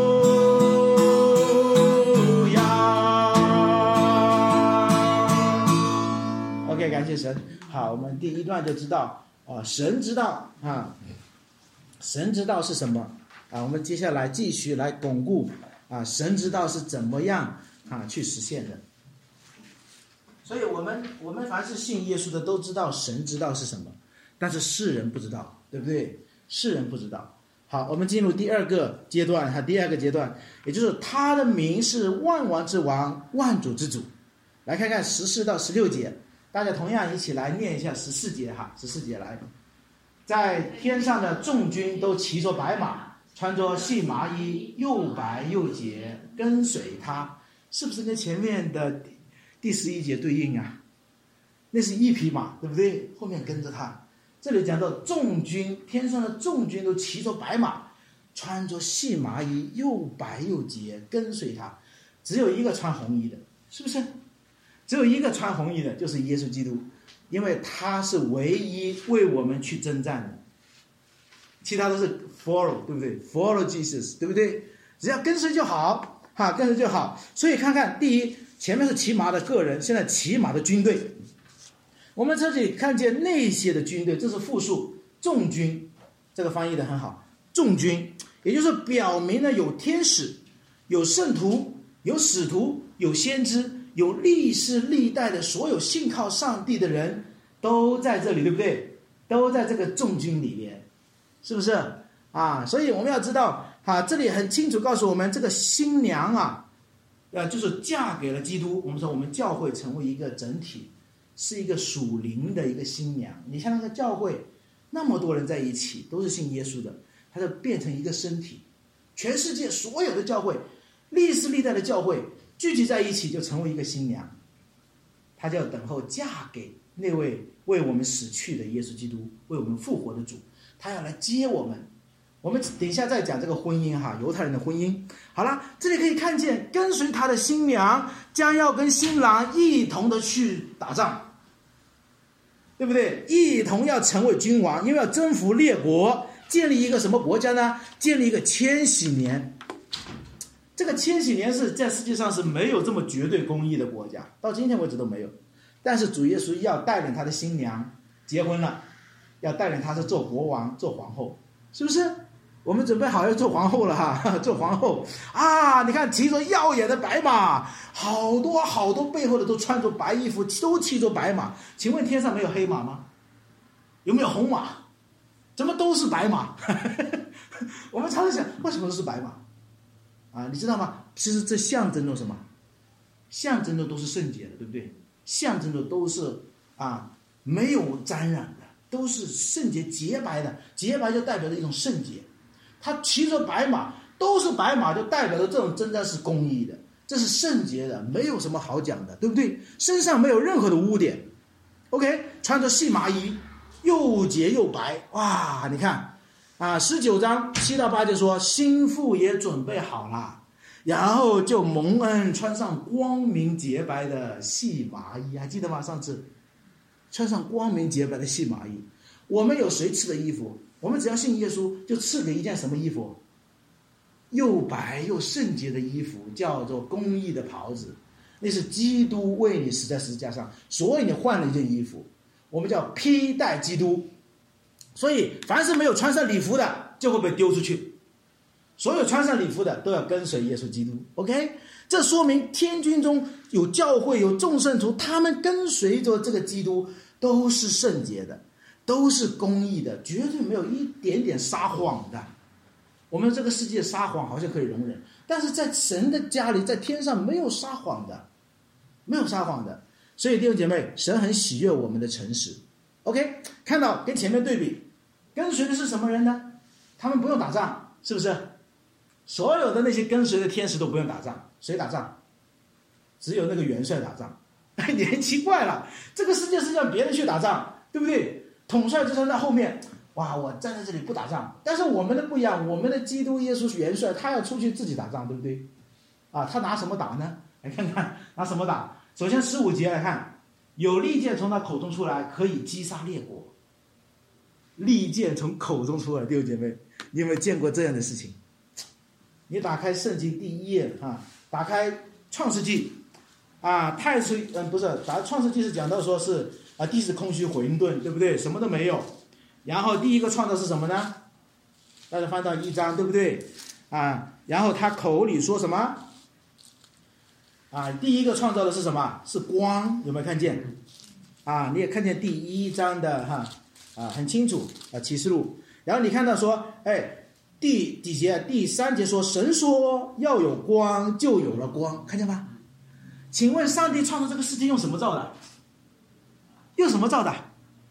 亚。OK， 感谢神。好，我们第一段就知道啊，神知道啊，神知道是什么啊？我们接下来继续来巩固啊，神知道是怎么样啊去实现的。所以我们我们凡是信耶稣的都知道神知道是什么，但是世人不知道，对不对？世人不知道。好，我们进入第二个阶段哈，第二个阶段，也就是他的名是万王之王，万主之主。来看看十四到十六节，大家同样一起来念一下十四节哈，十四节来。在天上的众军都骑着白马，穿着细麻衣，又白又洁，跟随他。是不是跟前面的第十一节对应啊？那是一匹马，对不对？后面跟着他。这里讲到众军，天上的众军都骑着白马，穿着细麻衣，又白又洁，跟随他。只有一个穿红衣的，是不是？只有一个穿红衣的，就是耶稣基督，因为他是唯一为我们去征战的，其他都是 follow， 对不对？ follow Jesus， 对不对？只要跟随就好哈，跟随就好。所以看看，第一，前面是骑马的个人，现在骑马的军队。我们这里看见那些的军队，这是复数，众军，这个翻译的很好，众军，也就是表明了有天使，有圣徒，有使徒，有先知，有历世历代的所有信靠上帝的人都在这里，对不对？都在这个众军里面，是不是啊？所以我们要知道啊，这里很清楚告诉我们，这个新娘啊，呃，就是嫁给了基督。我们说我们教会成为一个整体，是一个属灵的一个新娘。你像那个教会，那么多人在一起，都是信耶稣的，它就变成一个身体。全世界所有的教会，历世历代的教会聚集在一起，就成为一个新娘。她就要等候嫁给那位为我们死去的耶稣基督，为我们复活的主。她要来接我们。我们等一下再讲这个婚姻哈，犹太人的婚姻。好了，这里可以看见，跟随他的新娘将要跟新郎一同的去打仗，对不对？一同要成为君王，因为要征服列国，建立一个什么国家呢？建立一个千禧年。这个千禧年是在世界上是没有这么绝对公义的国家，到今天为止都没有。但是主耶稣要带领他的新娘结婚了，要带领他是做国王做皇后，是不是？我们准备好要做皇后了哈，做皇后啊！你看骑着耀眼的白马，好多好多背后的都穿着白衣服，都骑着白马。请问天上没有黑马吗？有没有红马？怎么都是白马？我们常常想，为什么都是白马啊？你知道吗？其实这象征着什么？象征着都是圣洁的，对不对？象征着都是啊没有沾染的， 都是圣洁洁白的，洁白就代表着一种圣洁。他骑着白马，都是白马，就代表着这种征战是公义的，这是圣洁的，没有什么好讲的，对不对？身上没有任何的污点。 OK， 穿着细麻衣，又洁又白，哇！你看啊，十九章七到八节说，心腹也准备好了，然后就蒙恩穿上光明洁白的细麻衣，还记得吗？上次穿上光明洁白的细麻衣。我们有谁赐的衣服？我们只要信耶稣，就赐给一件什么衣服？又白又圣洁的衣服，叫做公义的袍子。那是基督为你死在十字架上，所以你换了一件衣服，我们叫披戴基督。所以凡是没有穿上礼服的，就会被丢出去。所有穿上礼服的都要跟随耶稣基督。 OK， 这说明天军中有教会，有众圣徒，他们跟随着这个基督都是圣洁的，都是公义的，绝对没有一点点撒谎的。我们这个世界撒谎好像可以容忍，但是在神的家里，在天上没有撒谎的，没有撒谎的。所以弟兄姐妹，神很喜悦我们的诚实。 OK， 看到跟前面对比，跟随的是什么人呢？他们不用打仗，是不是？所有的那些跟随的天使都不用打仗，谁打仗？只有那个元帅打仗。你很奇怪了，这个世界是让别人去打仗，对不对？统帅就站在后面，哇，我站在这里不打仗。但是我们的不一样，我们的基督耶稣元帅，他要出去自己打仗，对不对？啊，他拿什么打呢？来看看拿什么打。首先十五节来看，有利剑从他口中出来，可以击杀列国。利剑从口中出来，弟兄姐妹，你有没有见过这样的事情？你打开圣经第一页啊，打开创世纪啊，太岁嗯不是，打开创世纪是讲到说是啊地是空虚混沌，对不对？什么都没有。然后第一个创造是什么呢？大家翻到一章，对不对？啊，然后他口里说什么？啊，第一个创造的是什么？是光，有没有看见？啊，你也看见第一章的哈啊，很清楚啊，启示录。然后你看到说，哎。第几节？第三节说，神说要有光，就有了光，看见吗？请问上帝创造这个世界用什么造的？用什么造的？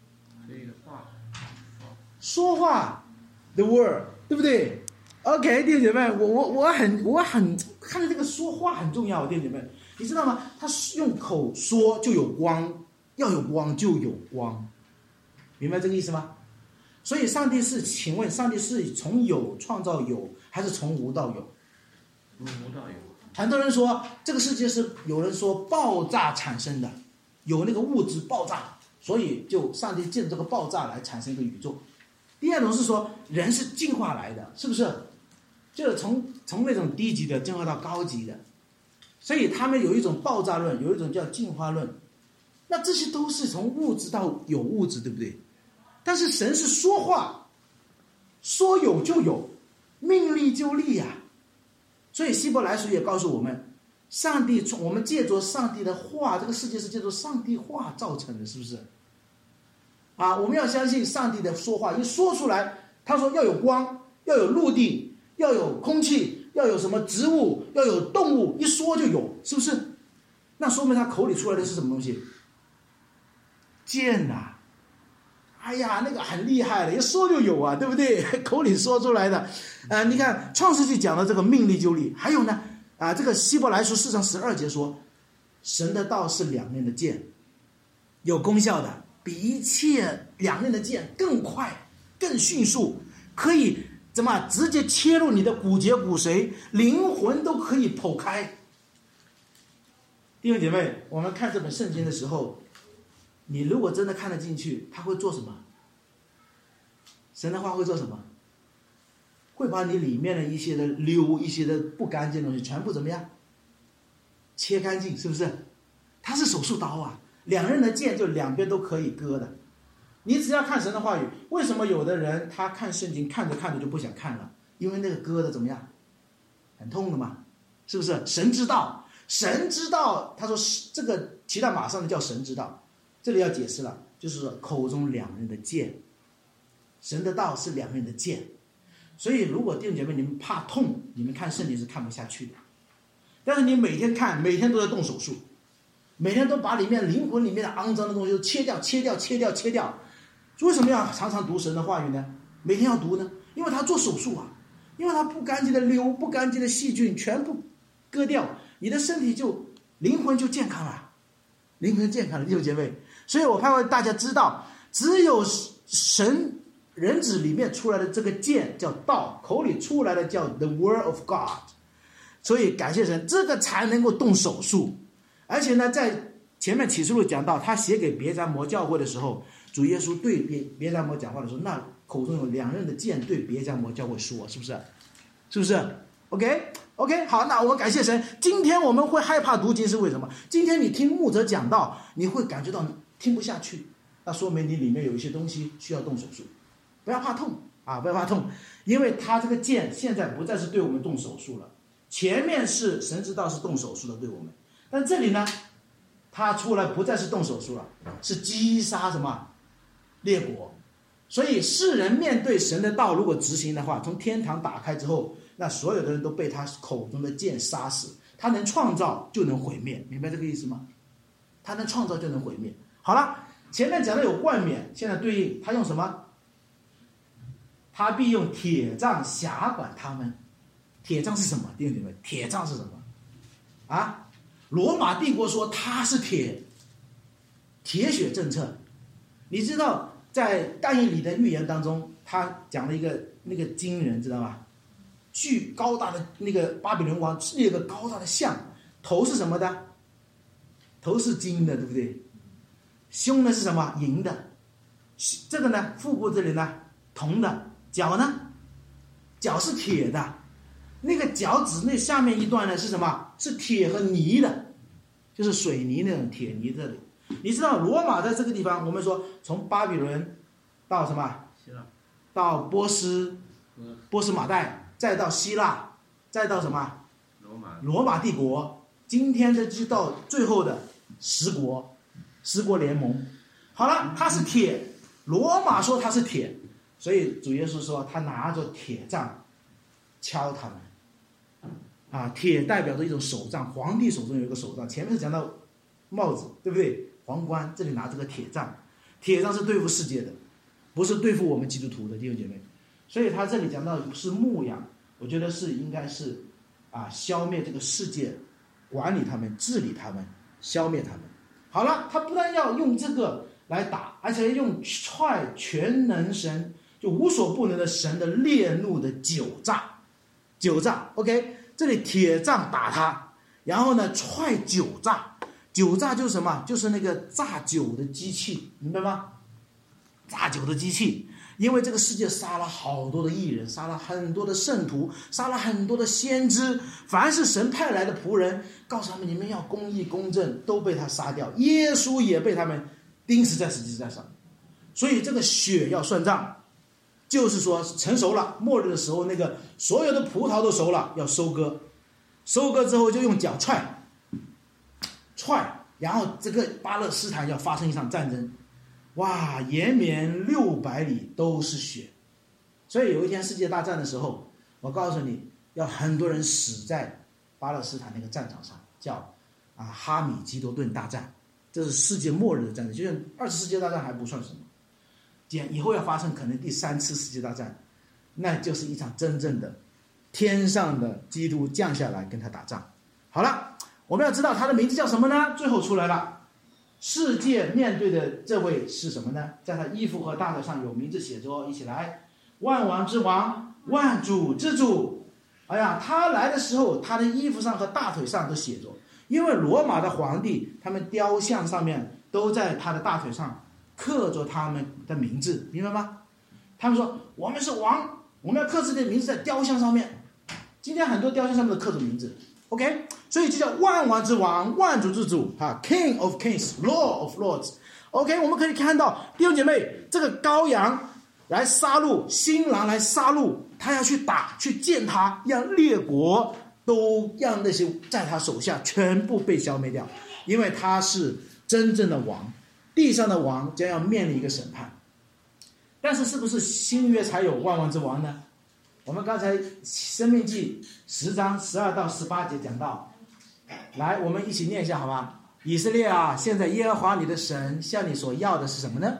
说话 ，the word， 对不对 ？OK， 弟兄姐妹，我我我很我很看到这个说话很重要，弟兄姐妹，你知道吗？他用口说就有光，要有光就有光，明白这个意思吗？所以上帝是，请问上帝是从有创造有，还是从无到有？ 从无到有。 很多人说这个世界是有人说爆炸产生的，有那个物质爆炸，所以就上帝借着这个爆炸来产生一个宇宙。第二种是说人是进化来的，是不是？就是从从那种低级的进化到高级的，所以他们有一种爆炸论，有一种叫进化论。那这些都是从物质到有物质，对不对？但是神是说话，说有就有，命立就立呀、啊。所以希伯来书也告诉我们，上帝从我们借着上帝的话，这个世界是借着上帝话造成的，是不是？啊，我们要相信上帝的说话，一说出来，他说要有光，要有陆地，要有空气，要有什么植物，要有动物，一说就有，是不是？那说明他口里出来的是什么东西？剑呐、啊！哎呀，那个很厉害的，一说就有啊，对不对？口里说出来的，呃，你看创世纪讲的这个命立就立，还有呢，啊，这个希伯来书四章十二节说，神的道是两刃的剑，有功效的，比一切两刃的剑更快、更迅速，可以怎么直接切入你的骨节骨髓，灵魂都可以剖开。弟兄姐妹，我们看这本圣经的时候，你如果真的看得进去，他会做什么？神的话会做什么？会把你里面的一些的溜、一些的不干净的东西全部怎么样？切干净，是不是？它是手术刀啊，两刃的剑就两边都可以割的。你只要看神的话语，为什么有的人他看圣经看着看着就不想看了？因为那个割的怎么样？很痛的嘛，是不是？神知道，神知道，他说这个骑到马上的叫神知道。这里要解释了，就是说口中两刃的剑，神的道是两刃的剑。所以如果弟兄姐妹你们怕痛，你们看圣经是看不下去的。但是你每天看，每天都在动手术，每天都把里面灵魂里面的肮脏的东西都切掉切掉切掉切掉， 为什么要常常读神的话语呢？每天要读呢？因为他做手术啊，因为他不干净的瘤、不干净的细菌全部割掉，你的身体就灵魂就健康了，灵魂健康了，弟兄姐妹。所以我盼望大家知道，只有神人子里面出来的这个剑叫道，口里出来的叫 the word of God。所以感谢神，这个才能够动手术。而且呢，在前面启示录讲到，他写给别迦摩教会的时候，主耶稣对别别迦摩讲话的时候，那口中有两刃的剑对别迦摩教会说，是不是？是不是 ？OK OK， 好，那我们感谢神。今天我们会害怕读经是为什么？今天你听牧者讲道，你会感觉到听不下去，那说明你里面有一些东西需要动手术。不要怕痛啊，不要怕痛，因为他这个剑现在不再是对我们动手术了。前面是神知道是动手术的对我们，但这里呢，他出来不再是动手术了，是击杀什么列国。所以世人面对神的道如果执行的话，从天堂打开之后，那所有的人都被他口中的剑杀死。他能创造就能毁灭，明白这个意思吗？他能创造就能毁灭。好了，前面讲的有冠冕，现在对应他用什么？他必用铁杖辖管他们。铁杖是什么？弟兄姐妹，铁杖是什么啊？罗马帝国说他是铁，铁血政策。你知道在但以理的预言当中，他讲了一个那个金人，知道吧？巨高大的那个巴比伦王立了个高大的像，头是什么的？头是金的，对不对？胸呢是什么？银的。这个呢，腹部这里呢，铜的。脚呢？脚是铁的。那个脚趾那下面一段呢是什么？是铁和泥的，就是水泥那种铁泥这里。你知道罗马在这个地方，我们说从巴比伦到什么？ 希腊， 到波斯，波斯马代，再到希腊，再到什么？ 罗马， 罗马帝国。今天的就到最后的十国，十国联盟。好了，它是铁，罗马说它是铁，所以主耶稣说他拿着铁杖敲他们。啊，铁代表着一种手杖，皇帝手中有一个手杖，前面是讲到帽子，对不对？皇冠，这里拿这个铁杖，铁杖是对付世界的，不是对付我们基督徒的弟兄姐妹。所以他这里讲到是牧养，我觉得是应该是啊，消灭这个世界，管理他们，治理他们，消灭他们。好了，他不但要用这个来打，而且用踹全能神，就无所不能的神的烈怒的酒杖，酒杖 ，OK。这里铁杖打他，然后呢踹酒榨，酒榨就是什么？就是那个榨酒的机器，明白吗？榨酒的机器。因为这个世界杀了好多的义人，杀了很多的圣徒，杀了很多的先知，凡是神派来的仆人，告诉他们你们要公义公正，都被他杀掉。耶稣也被他们钉死在十字架上。所以这个血要算账。就是说成熟了，末日的时候，那个所有的葡萄都熟了，要收割，收割之后就用脚踹，踹，然后这个巴勒斯坦要发生一场战争，哇，延绵六百里都是血，所以有一天世界大战的时候，我告诉你要很多人死在巴勒斯坦那个战场上，叫啊哈米基多顿大战，这是世界末日的战争，就像二次世界大战还不算什么。以后要发生可能第三次世界大战，那就是一场真正的天上的基督降下来跟他打仗。好了，我们要知道他的名字叫什么呢？最后出来了，世界面对的这位是什么呢？在他衣服和大腿上有名字写着，一起来，万王之王，万主之主。哎呀，他来的时候，他的衣服上和大腿上都写着，因为罗马的皇帝他们雕像上面都在他的大腿上刻着他们的名字，明白吗？他们说我们是王，我们要刻自己的名字在雕像上面。今天很多雕像上面都刻着名字 ，OK， 所以就叫万王之王，万主之主，哈 ，King of Kings，Lord of Lords。OK， 我们可以看到弟兄姐妹，这个羔羊来杀戮，新郎来杀戮，他要去打，去见他，让列国都让那些在他手下全部被消灭掉，因为他是真正的王。地上的王将要面临一个审判，但是是不是新约才有万王之王呢？我们刚才申命记十章十二到十八节讲到，来，我们一起念一下好吗？以色列啊，现在耶和华你的神向你所要的是什么呢？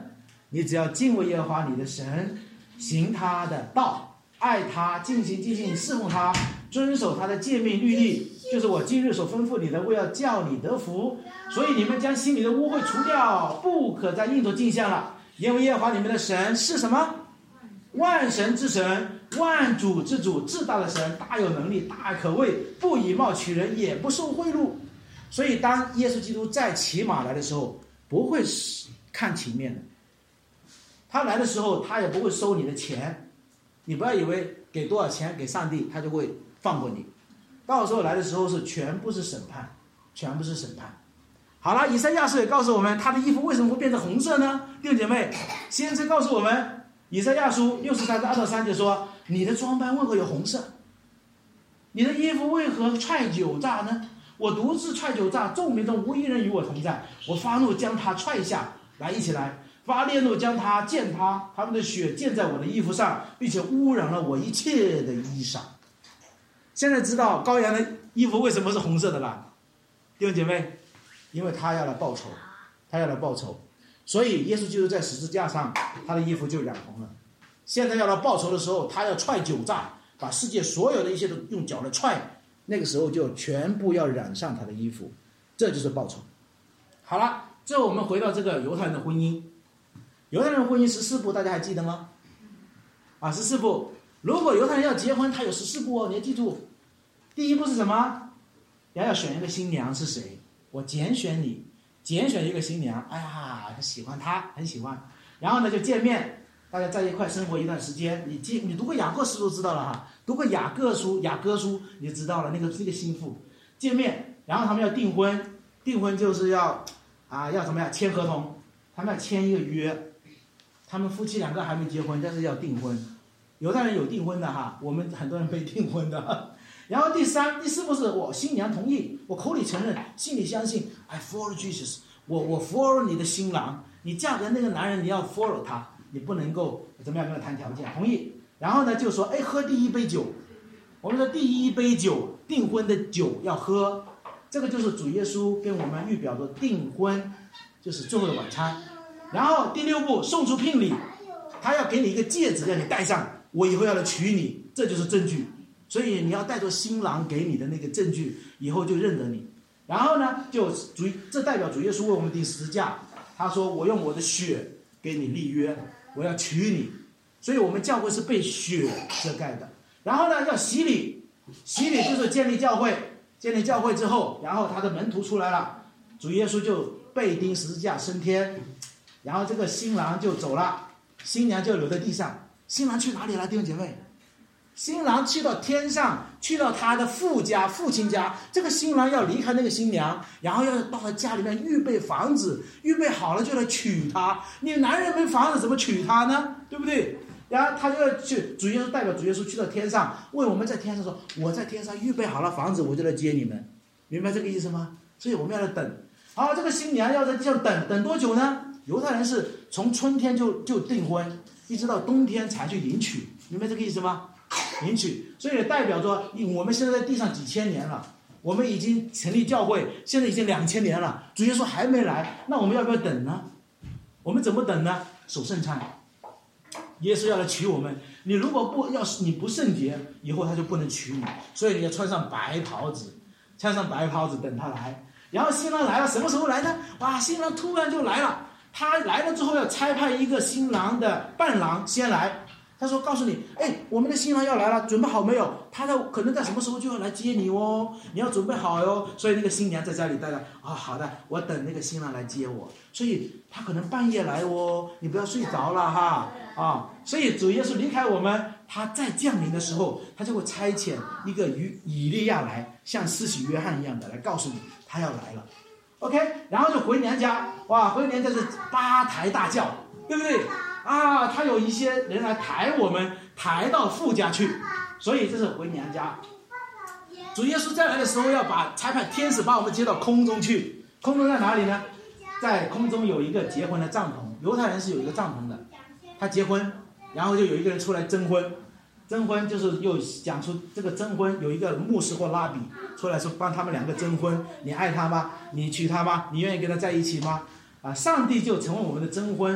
你只要敬畏耶和华你的神，行他的道，爱他，尽心尽性侍奉他，遵守他的诫命律例，就是我今日所吩咐你的，为要叫你得福。所以你们将心里的污秽除掉，不可再应着镜像了，因为耶和华你们的神是什么？万神之神，万主之主，至大的神，大有能力，大可畏，不以貌取人，也不受贿赂。所以当耶稣基督再骑马来的时候，不会看情面的。他来的时候，他也不会收你的钱，你不要以为给多少钱给上帝，他就会放过你。到时候来的时候是全部是审判，全部是审判。好了，以赛亚书也告诉我们，他的衣服为什么会变成红色呢？弟兄姐妹，先知告诉我们，以赛亚书六十三章二到三节说：你的装扮为何有红色？你的衣服为何踹酒炸呢？我独自踹酒炸，众民中无一人与我同在。我发怒将他踹下来，一起来。发烈怒将他溅他，他们的血溅在我的衣服上，并且污染了我一切的衣裳。现在知道羔羊的衣服为什么是红色的了，弟兄姐妹，因为他要来报仇，他要来报仇，所以耶稣基督在十字架上，他的衣服就染红了。现在要来报仇的时候，他要踹酒炸，把世界所有的一些都用脚来踹，那个时候就全部要染上他的衣服，这就是报仇。好了，最后我们回到这个犹太人的婚姻。犹太人婚姻十四步，大家还记得吗？啊，十四步。如果犹太人要结婚，他有十四步哦，你要记住。第一步是什么？要要选一个新娘是谁？我拣选你，拣选一个新娘。哎呀，很喜欢她，很喜欢。然后呢，就见面，大家在一块生活一段时间。你记，你读过雅各书都知道了哈，读过雅各书，雅各书你就知道了，那个是一个心腹。见面，然后他们要订婚，订婚就是要啊，要怎么样签合同，他们要签一个约。他们夫妻两个还没结婚，但是要订婚。犹太人有订婚的哈，我们很多人没订婚的。然后第三、第四步是我新娘同意，我口里承认，心里相信 ，I follow Jesus， 我我 follow 你的新郎，你嫁给那个男人，你要 follow 他，你不能够怎么样跟他谈条件，同意。然后呢，就说，哎，喝第一杯酒。我们说第一杯酒，订婚的酒要喝，这个就是主耶稣跟我们预表的订婚，就是最后的晚餐。然后第六步送出聘礼，他要给你一个戒指让你戴上，我以后要来娶你，这就是证据。所以你要带着新郎给你的那个证据，以后就认得你。然后呢，就主这代表主耶稣为我们钉十字架，他说我用我的血给你立约，我要娶你。所以我们教会是被血遮盖的。然后呢，要洗礼，洗礼就是建立教会，建立教会之后，然后他的门徒出来了，主耶稣就被钉十字架升天。然后这个新郎就走了，新娘就留在地上。新郎去哪里了，弟兄姐妹？新郎去到天上，去到他的父家、父亲家。这个新郎要离开那个新娘，然后要到他家里面预备房子，预备好了就来娶她。你男人没房子怎么娶她呢？对不对？然后他就要去，主耶稣代表主耶稣去到天上，为我们在天上说：“我在天上预备好了房子，我就来接你们。”明白这个意思吗？所以我们要来等。好，这个新娘要在地上等等多久呢？犹太人是从春天就就订婚，一直到冬天才去迎娶，明白这个意思吗？迎娶，所以也代表着我们现在在地上几千年了，我们已经成立教会，现在已经两千年了，主耶稣还没来，那我们要不要等呢？我们怎么等呢？守圣餐，耶稣要来娶我们，你如果不要是你不圣洁，以后他就不能娶你，所以你要穿上白袍子，穿上白袍子等他来。然后新郎来了，什么时候来呢？哇，新郎突然就来了。他来了之后要差派一个新郎的伴郎先来，他说告诉你，哎，我们的新郎要来了，准备好没有？他的可能在什么时候就要来接你哦，你要准备好哟。所以那个新娘在家里待着，啊、哦，好的，我等那个新郎来接我。所以他可能半夜来哦，你不要睡着了哈啊。所以主耶稣离开我们，他再降临的时候，他就会差遣一个以以利亚来，像施洗约翰一样的来告诉你他要来了。OK， 然后就回娘家，哇，回娘家是八抬大轿，对不对？啊，他有一些人来抬我们，抬到父家去，所以这是回娘家。主耶稣再来的时候，要把差派天使把我们接到空中去。空中在哪里呢？在空中有一个结婚的帐篷，犹太人是有一个帐篷的，他结婚，然后就有一个人出来征婚。征婚就是又讲出这个征婚，有一个牧师或拉比出来说帮他们两个征婚，你爱他吗？你娶她吗？你愿意跟他在一起吗？啊，上帝就成为我们的征婚，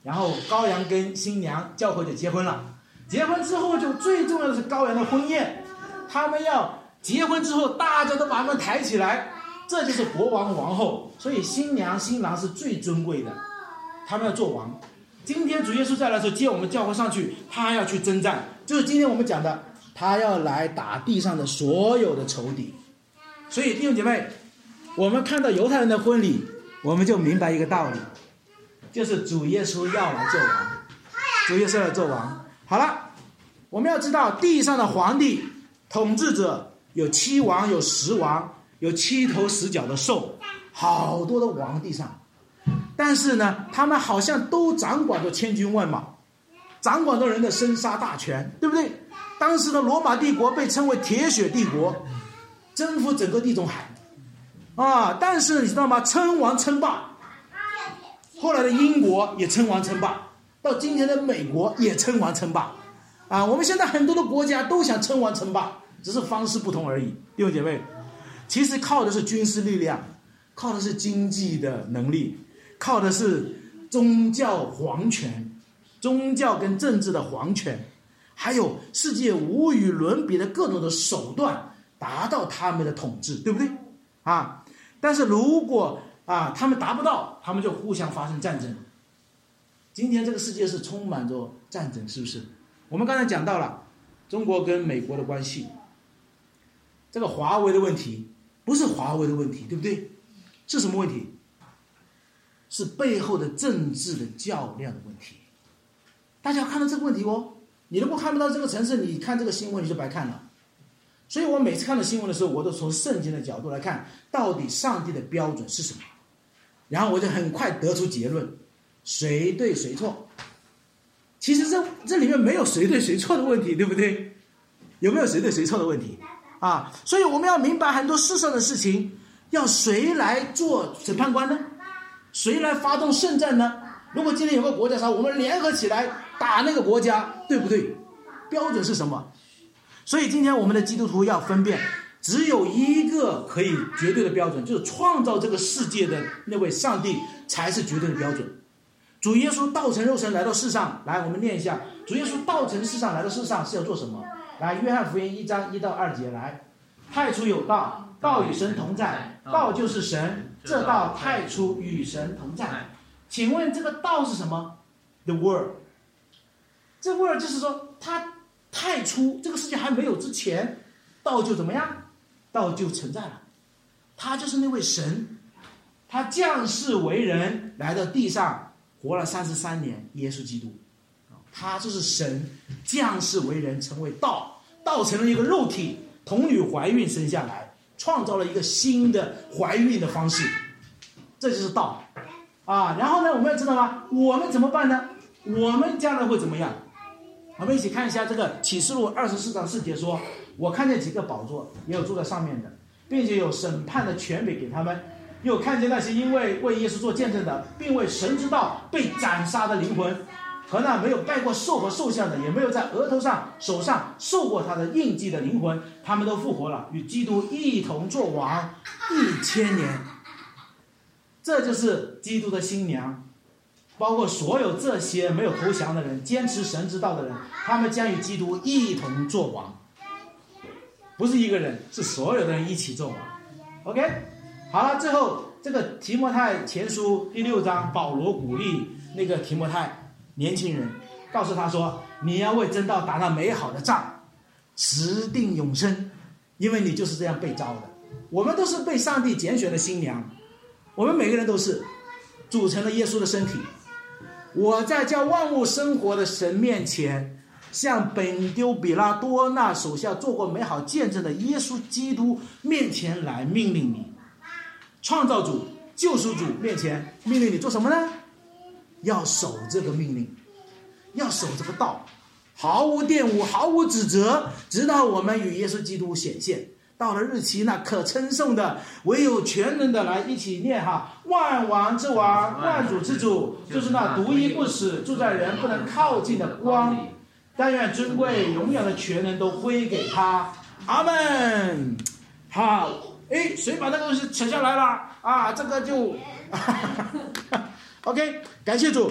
然后羔羊跟新娘教会就结婚了。结婚之后就最重要的是羔羊的婚宴，他们要结婚之后大家都把他们抬起来，这就是国王王后。所以新娘新郎是最尊贵的，他们要做王。今天主耶稣再来的时候接我们教会上去，他要去征战，就是今天我们讲的，他要来打地上的所有的仇敌。所以弟兄姐妹，我们看到犹太人的婚礼，我们就明白一个道理，就是主耶稣要来做王，主耶稣要来做王。好了，我们要知道地上的皇帝统治者有七王，有十王，有七头十脚的兽，好多的王地上。但是呢，他们好像都掌管着千军万马，掌管着人的生杀大权，对不对？当时的罗马帝国被称为铁血帝国，征服整个地中海啊！但是你知道吗？称王称霸，后来的英国也称王称霸，到今天的美国也称王称霸啊！我们现在很多的国家都想称王称霸，只是方式不同而已。弟兄姐妹，其实靠的是军事力量，靠的是经济的能力，靠的是宗教皇权，宗教跟政治的皇权，还有世界无与伦比的各种的手段，达到他们的统治，对不对啊？但是如果啊他们达不到，他们就互相发生战争。今天这个世界是充满着战争，是不是？我们刚才讲到了中国跟美国的关系，这个华为的问题不是华为的问题，对不对？是什么问题？是背后的政治的较量的问题。大家要看到这个问题哦，你如果看不到这个层次，你看这个新闻你就白看了。所以我每次看到新闻的时候，我都从圣经的角度来看，到底上帝的标准是什么，然后我就很快得出结论，谁对谁错。其实这这里面没有谁对谁错的问题，对不对？有没有谁对谁错的问题啊？所以我们要明白很多世上的事情，要谁来做审判官呢？谁来发动圣战呢？如果今天有个国家说我们联合起来打那个国家，对不对？标准是什么？所以今天我们的基督徒要分辨，只有一个可以绝对的标准，就是创造这个世界的那位上帝才是绝对的标准。主耶稣道成肉身来到世上，来我们念一下，主耶稣道成世上来到世上是要做什么？来，约翰福音一章一到二节，来，太初有道，道与神同在，道就是神，这道太初与神同在。请问这个道是什么？ The Word。 这 Word 就是说它太初这个世界还没有之前，道就怎么样？道就存在了。他就是那位神，他降世为人，来到地上活了三十三年，耶稣基督，他就是神降世为人，成为道，道成了一个肉体，童女怀孕生下来，创造了一个新的怀孕的方式，这就是道啊。然后呢，我们要知道吗？我们怎么办呢？我们将来会怎么样？我们一起看一下这个启示录二十四章四节说，我看见几个宝座，也有坐在上面的，并且有审判的权柄给他们，又看见那些因为为耶稣做见证的，并为神之道被斩杀的灵魂，和那没有拜过兽和兽像的，也没有在额头上手上受过他的印记的灵魂，他们都复活了，与基督一同作王一千年。这就是基督的新娘，包括所有这些没有投降的人，坚持神之道的人，他们将与基督一同作王。不是一个人，是所有的人一起作王。 OK， 好了，最后这个提摩太前书第六章，保罗鼓励那个提摩太年轻人，告诉他说，你要为真道打那美好的仗，持定永生，因为你就是这样被召的。我们都是被上帝拣选的新娘，我们每个人都是组成了耶稣的身体。我在叫万物生活的神面前，向本丢比拉多那手下做过美好见证的耶稣基督面前来命令你，创造主救赎主面前命令你做什么呢？要守这个命令，要守这个道，毫无玷污，毫无指责，直到我们与耶稣基督显现。到了日期，那可称颂的唯有全能的，来一起念哈，万王之王，万主之主，就是那独一不死，住在人不能靠近的光。但愿尊贵荣耀的全能都归给他，阿们。好，哎，谁把那个东西扯下来了啊？这个就OK， 感谢主。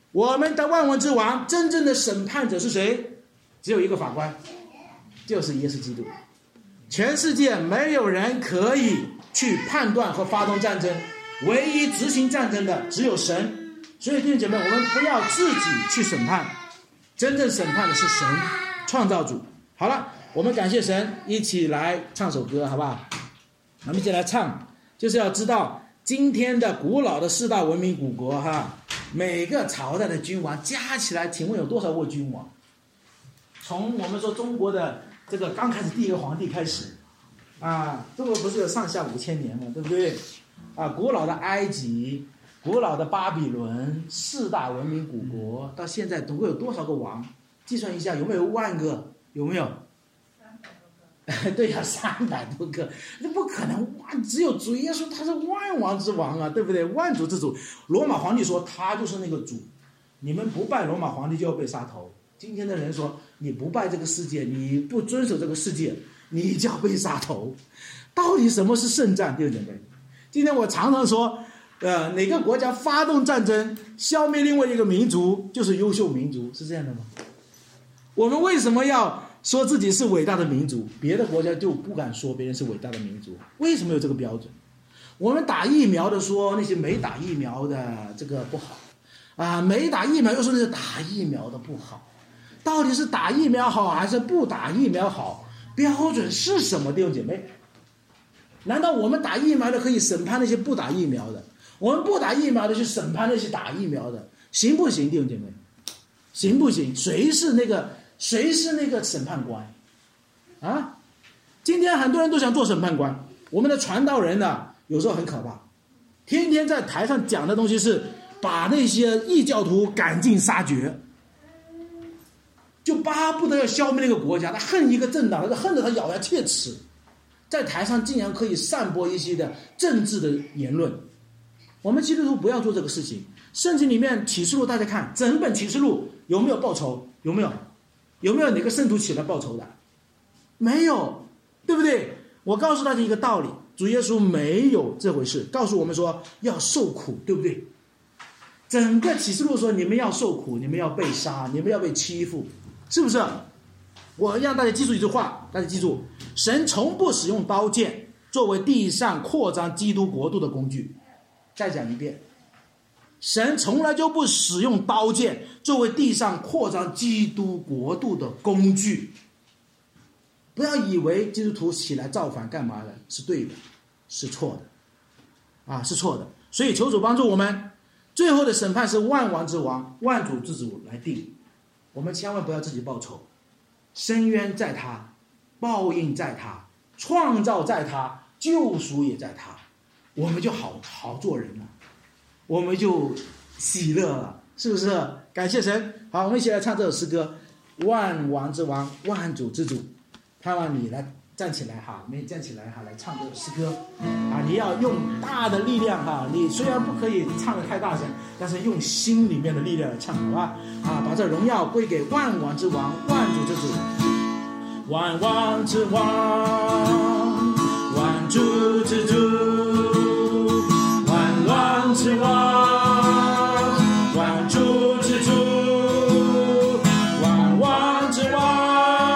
我们的万王之王，真正的审判者是谁？只有一个法官，就是耶稣基督。全世界没有人可以去判断和发动战争，唯一执行战争的只有神。所以弟兄姐妹，我们不要自己去审判，真正审判的是神，创造主。好了，我们感谢神，一起来唱首歌好不好？我们一起来唱，就是要知道今天的古老的四大文明古国哈，每个朝代的君王加起来，请问有多少位君王？从我们说中国的这个刚开始第一个皇帝开始啊，中国不是有上下五千年嘛，对不对？啊，古老的埃及、古老的巴比伦，四大文明古国，到现在总共有多少个王？计算一下，有没有万个？有没有？对呀、啊，三百多个，那不可能！哇，只有主耶稣他是万王之王啊，对不对？万主之主。罗马皇帝说他就是那个主，你们不拜罗马皇帝就要被杀头。今天的人说你不拜这个世界，你不遵守这个世界，你就要被杀头。到底什么是圣战，弟兄姐妹？今天我常常说，呃，哪个国家发动战争消灭另外一个民族，就是优秀民族，是这样的吗？我们为什么要说自己是伟大的民族？别的国家就不敢说别人是伟大的民族，为什么有这个标准？我们打疫苗的说那些没打疫苗的这个不好啊，没打疫苗又说那些打疫苗的不好，到底是打疫苗好还是不打疫苗好？标准是什么，弟兄姐妹？难道我们打疫苗的可以审判那些不打疫苗的？我们不打疫苗的去审判那些打疫苗的，行不行，弟兄姐妹？行不行？谁是那个谁是那个审判官啊？今天很多人都想做审判官。我们的传道人呢，有时候很可怕，天天在台上讲的东西是把那些异教徒赶尽杀绝，就巴不得要消灭那个国家，他恨一个政党，他恨得他咬牙切齿，在台上竟然可以散播一些的政治的言论。我们基督徒不要做这个事情。圣经里面启示录，大家看整本启示录有没有报仇？有没有？有没有哪个圣徒起来报仇的？没有，对不对？我告诉大家一个道理，主耶稣没有这回事，告诉我们说要受苦，对不对？整个启示录说你们要受苦，你们要被杀，你们要被欺负，是不是？我让大家记住一句话，大家记住，神从不使用刀剑作为地上扩张基督国度的工具。再讲一遍，神从来就不使用刀剑作为地上扩张基督国度的工具。不要以为基督徒起来造反干嘛的是对的，是错的啊，是错的。所以求主帮助我们，最后的审判是万王之王、万主之主来定，我们千万不要自己报仇。深渊在他，报应在他，创造在他，救赎也在他，我们就好好做人了，我们就喜乐了，是不是？感谢神。好，我们一起来唱这首诗歌，万王之王，万主之主。盼望你来站起来哈，我们站起来哈，来唱这首诗歌啊！你要用大的力量哈，你虽然不可以唱得太大声，但是用心里面的力量来唱，好吧？啊，把这荣耀归给万王之王、万主之主。万王之王，万主之主，万王之王，万主之主，万王之王。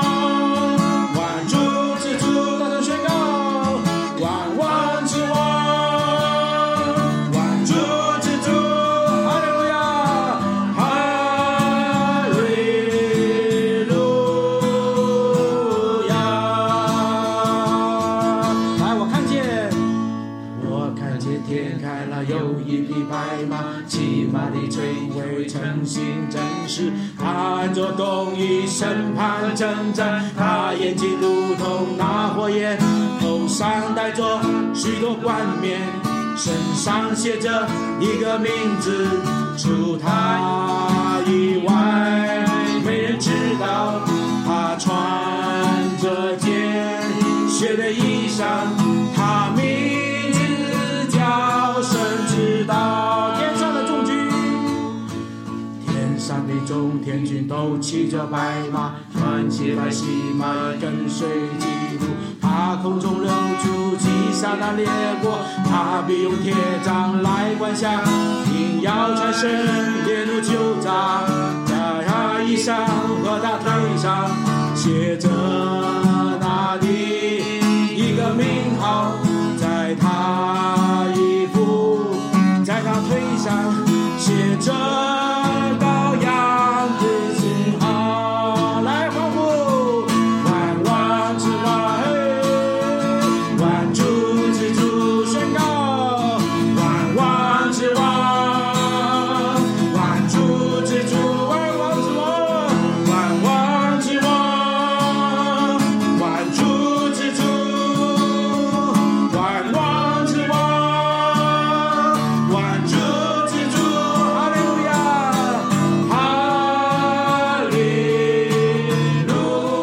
看着公义审判征战，他眼睛如同那火焰，头上戴着许多冠冕，身上写着一个名字，除他以外没人知道。他穿着件血的衣裳，他名字叫神知道。天上的众军，天上的众天军都骑着白马，穿起白细马跟随基督。 他口中流出击杀那列国，他必用铁杖来管辖，并要穿身烈怒旧杖，在他衣上和他腿上写着那的一个名号，在他衣服在他腿上写着羔羊的记号。来欢呼，万王之王，万主之主宣告，万王之王，万主之主，万王之王，万王之王，万主之主，万王之王，万主之主，哈利路亚，哈利路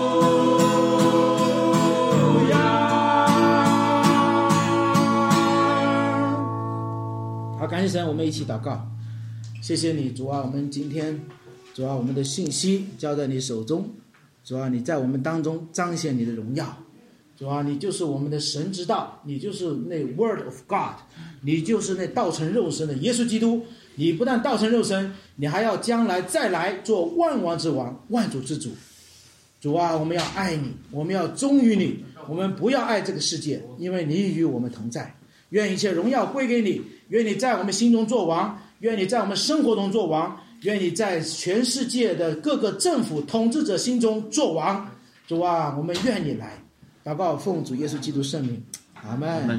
亚。好，感谢神，我们一起祷告。谢谢你，主啊，我们今天，主啊，我们的信息交在你手中，主啊，你在我们当中彰显你的荣耀，主啊，你就是我们的神之道，你就是那 Word of God， 你就是那道成肉身的耶稣基督。你不但道成肉身，你还要将来再来做万王之王，万主之主。主啊，我们要爱你，我们要忠于你，我们不要爱这个世界，因为你与我们同在。愿一切荣耀归给你，愿你在我们心中做王，愿你在我们生活中做王，愿你在全世界的各个政府统治者心中做王。主啊，我们愿你来。祷告奉主耶稣基督圣名，阿们。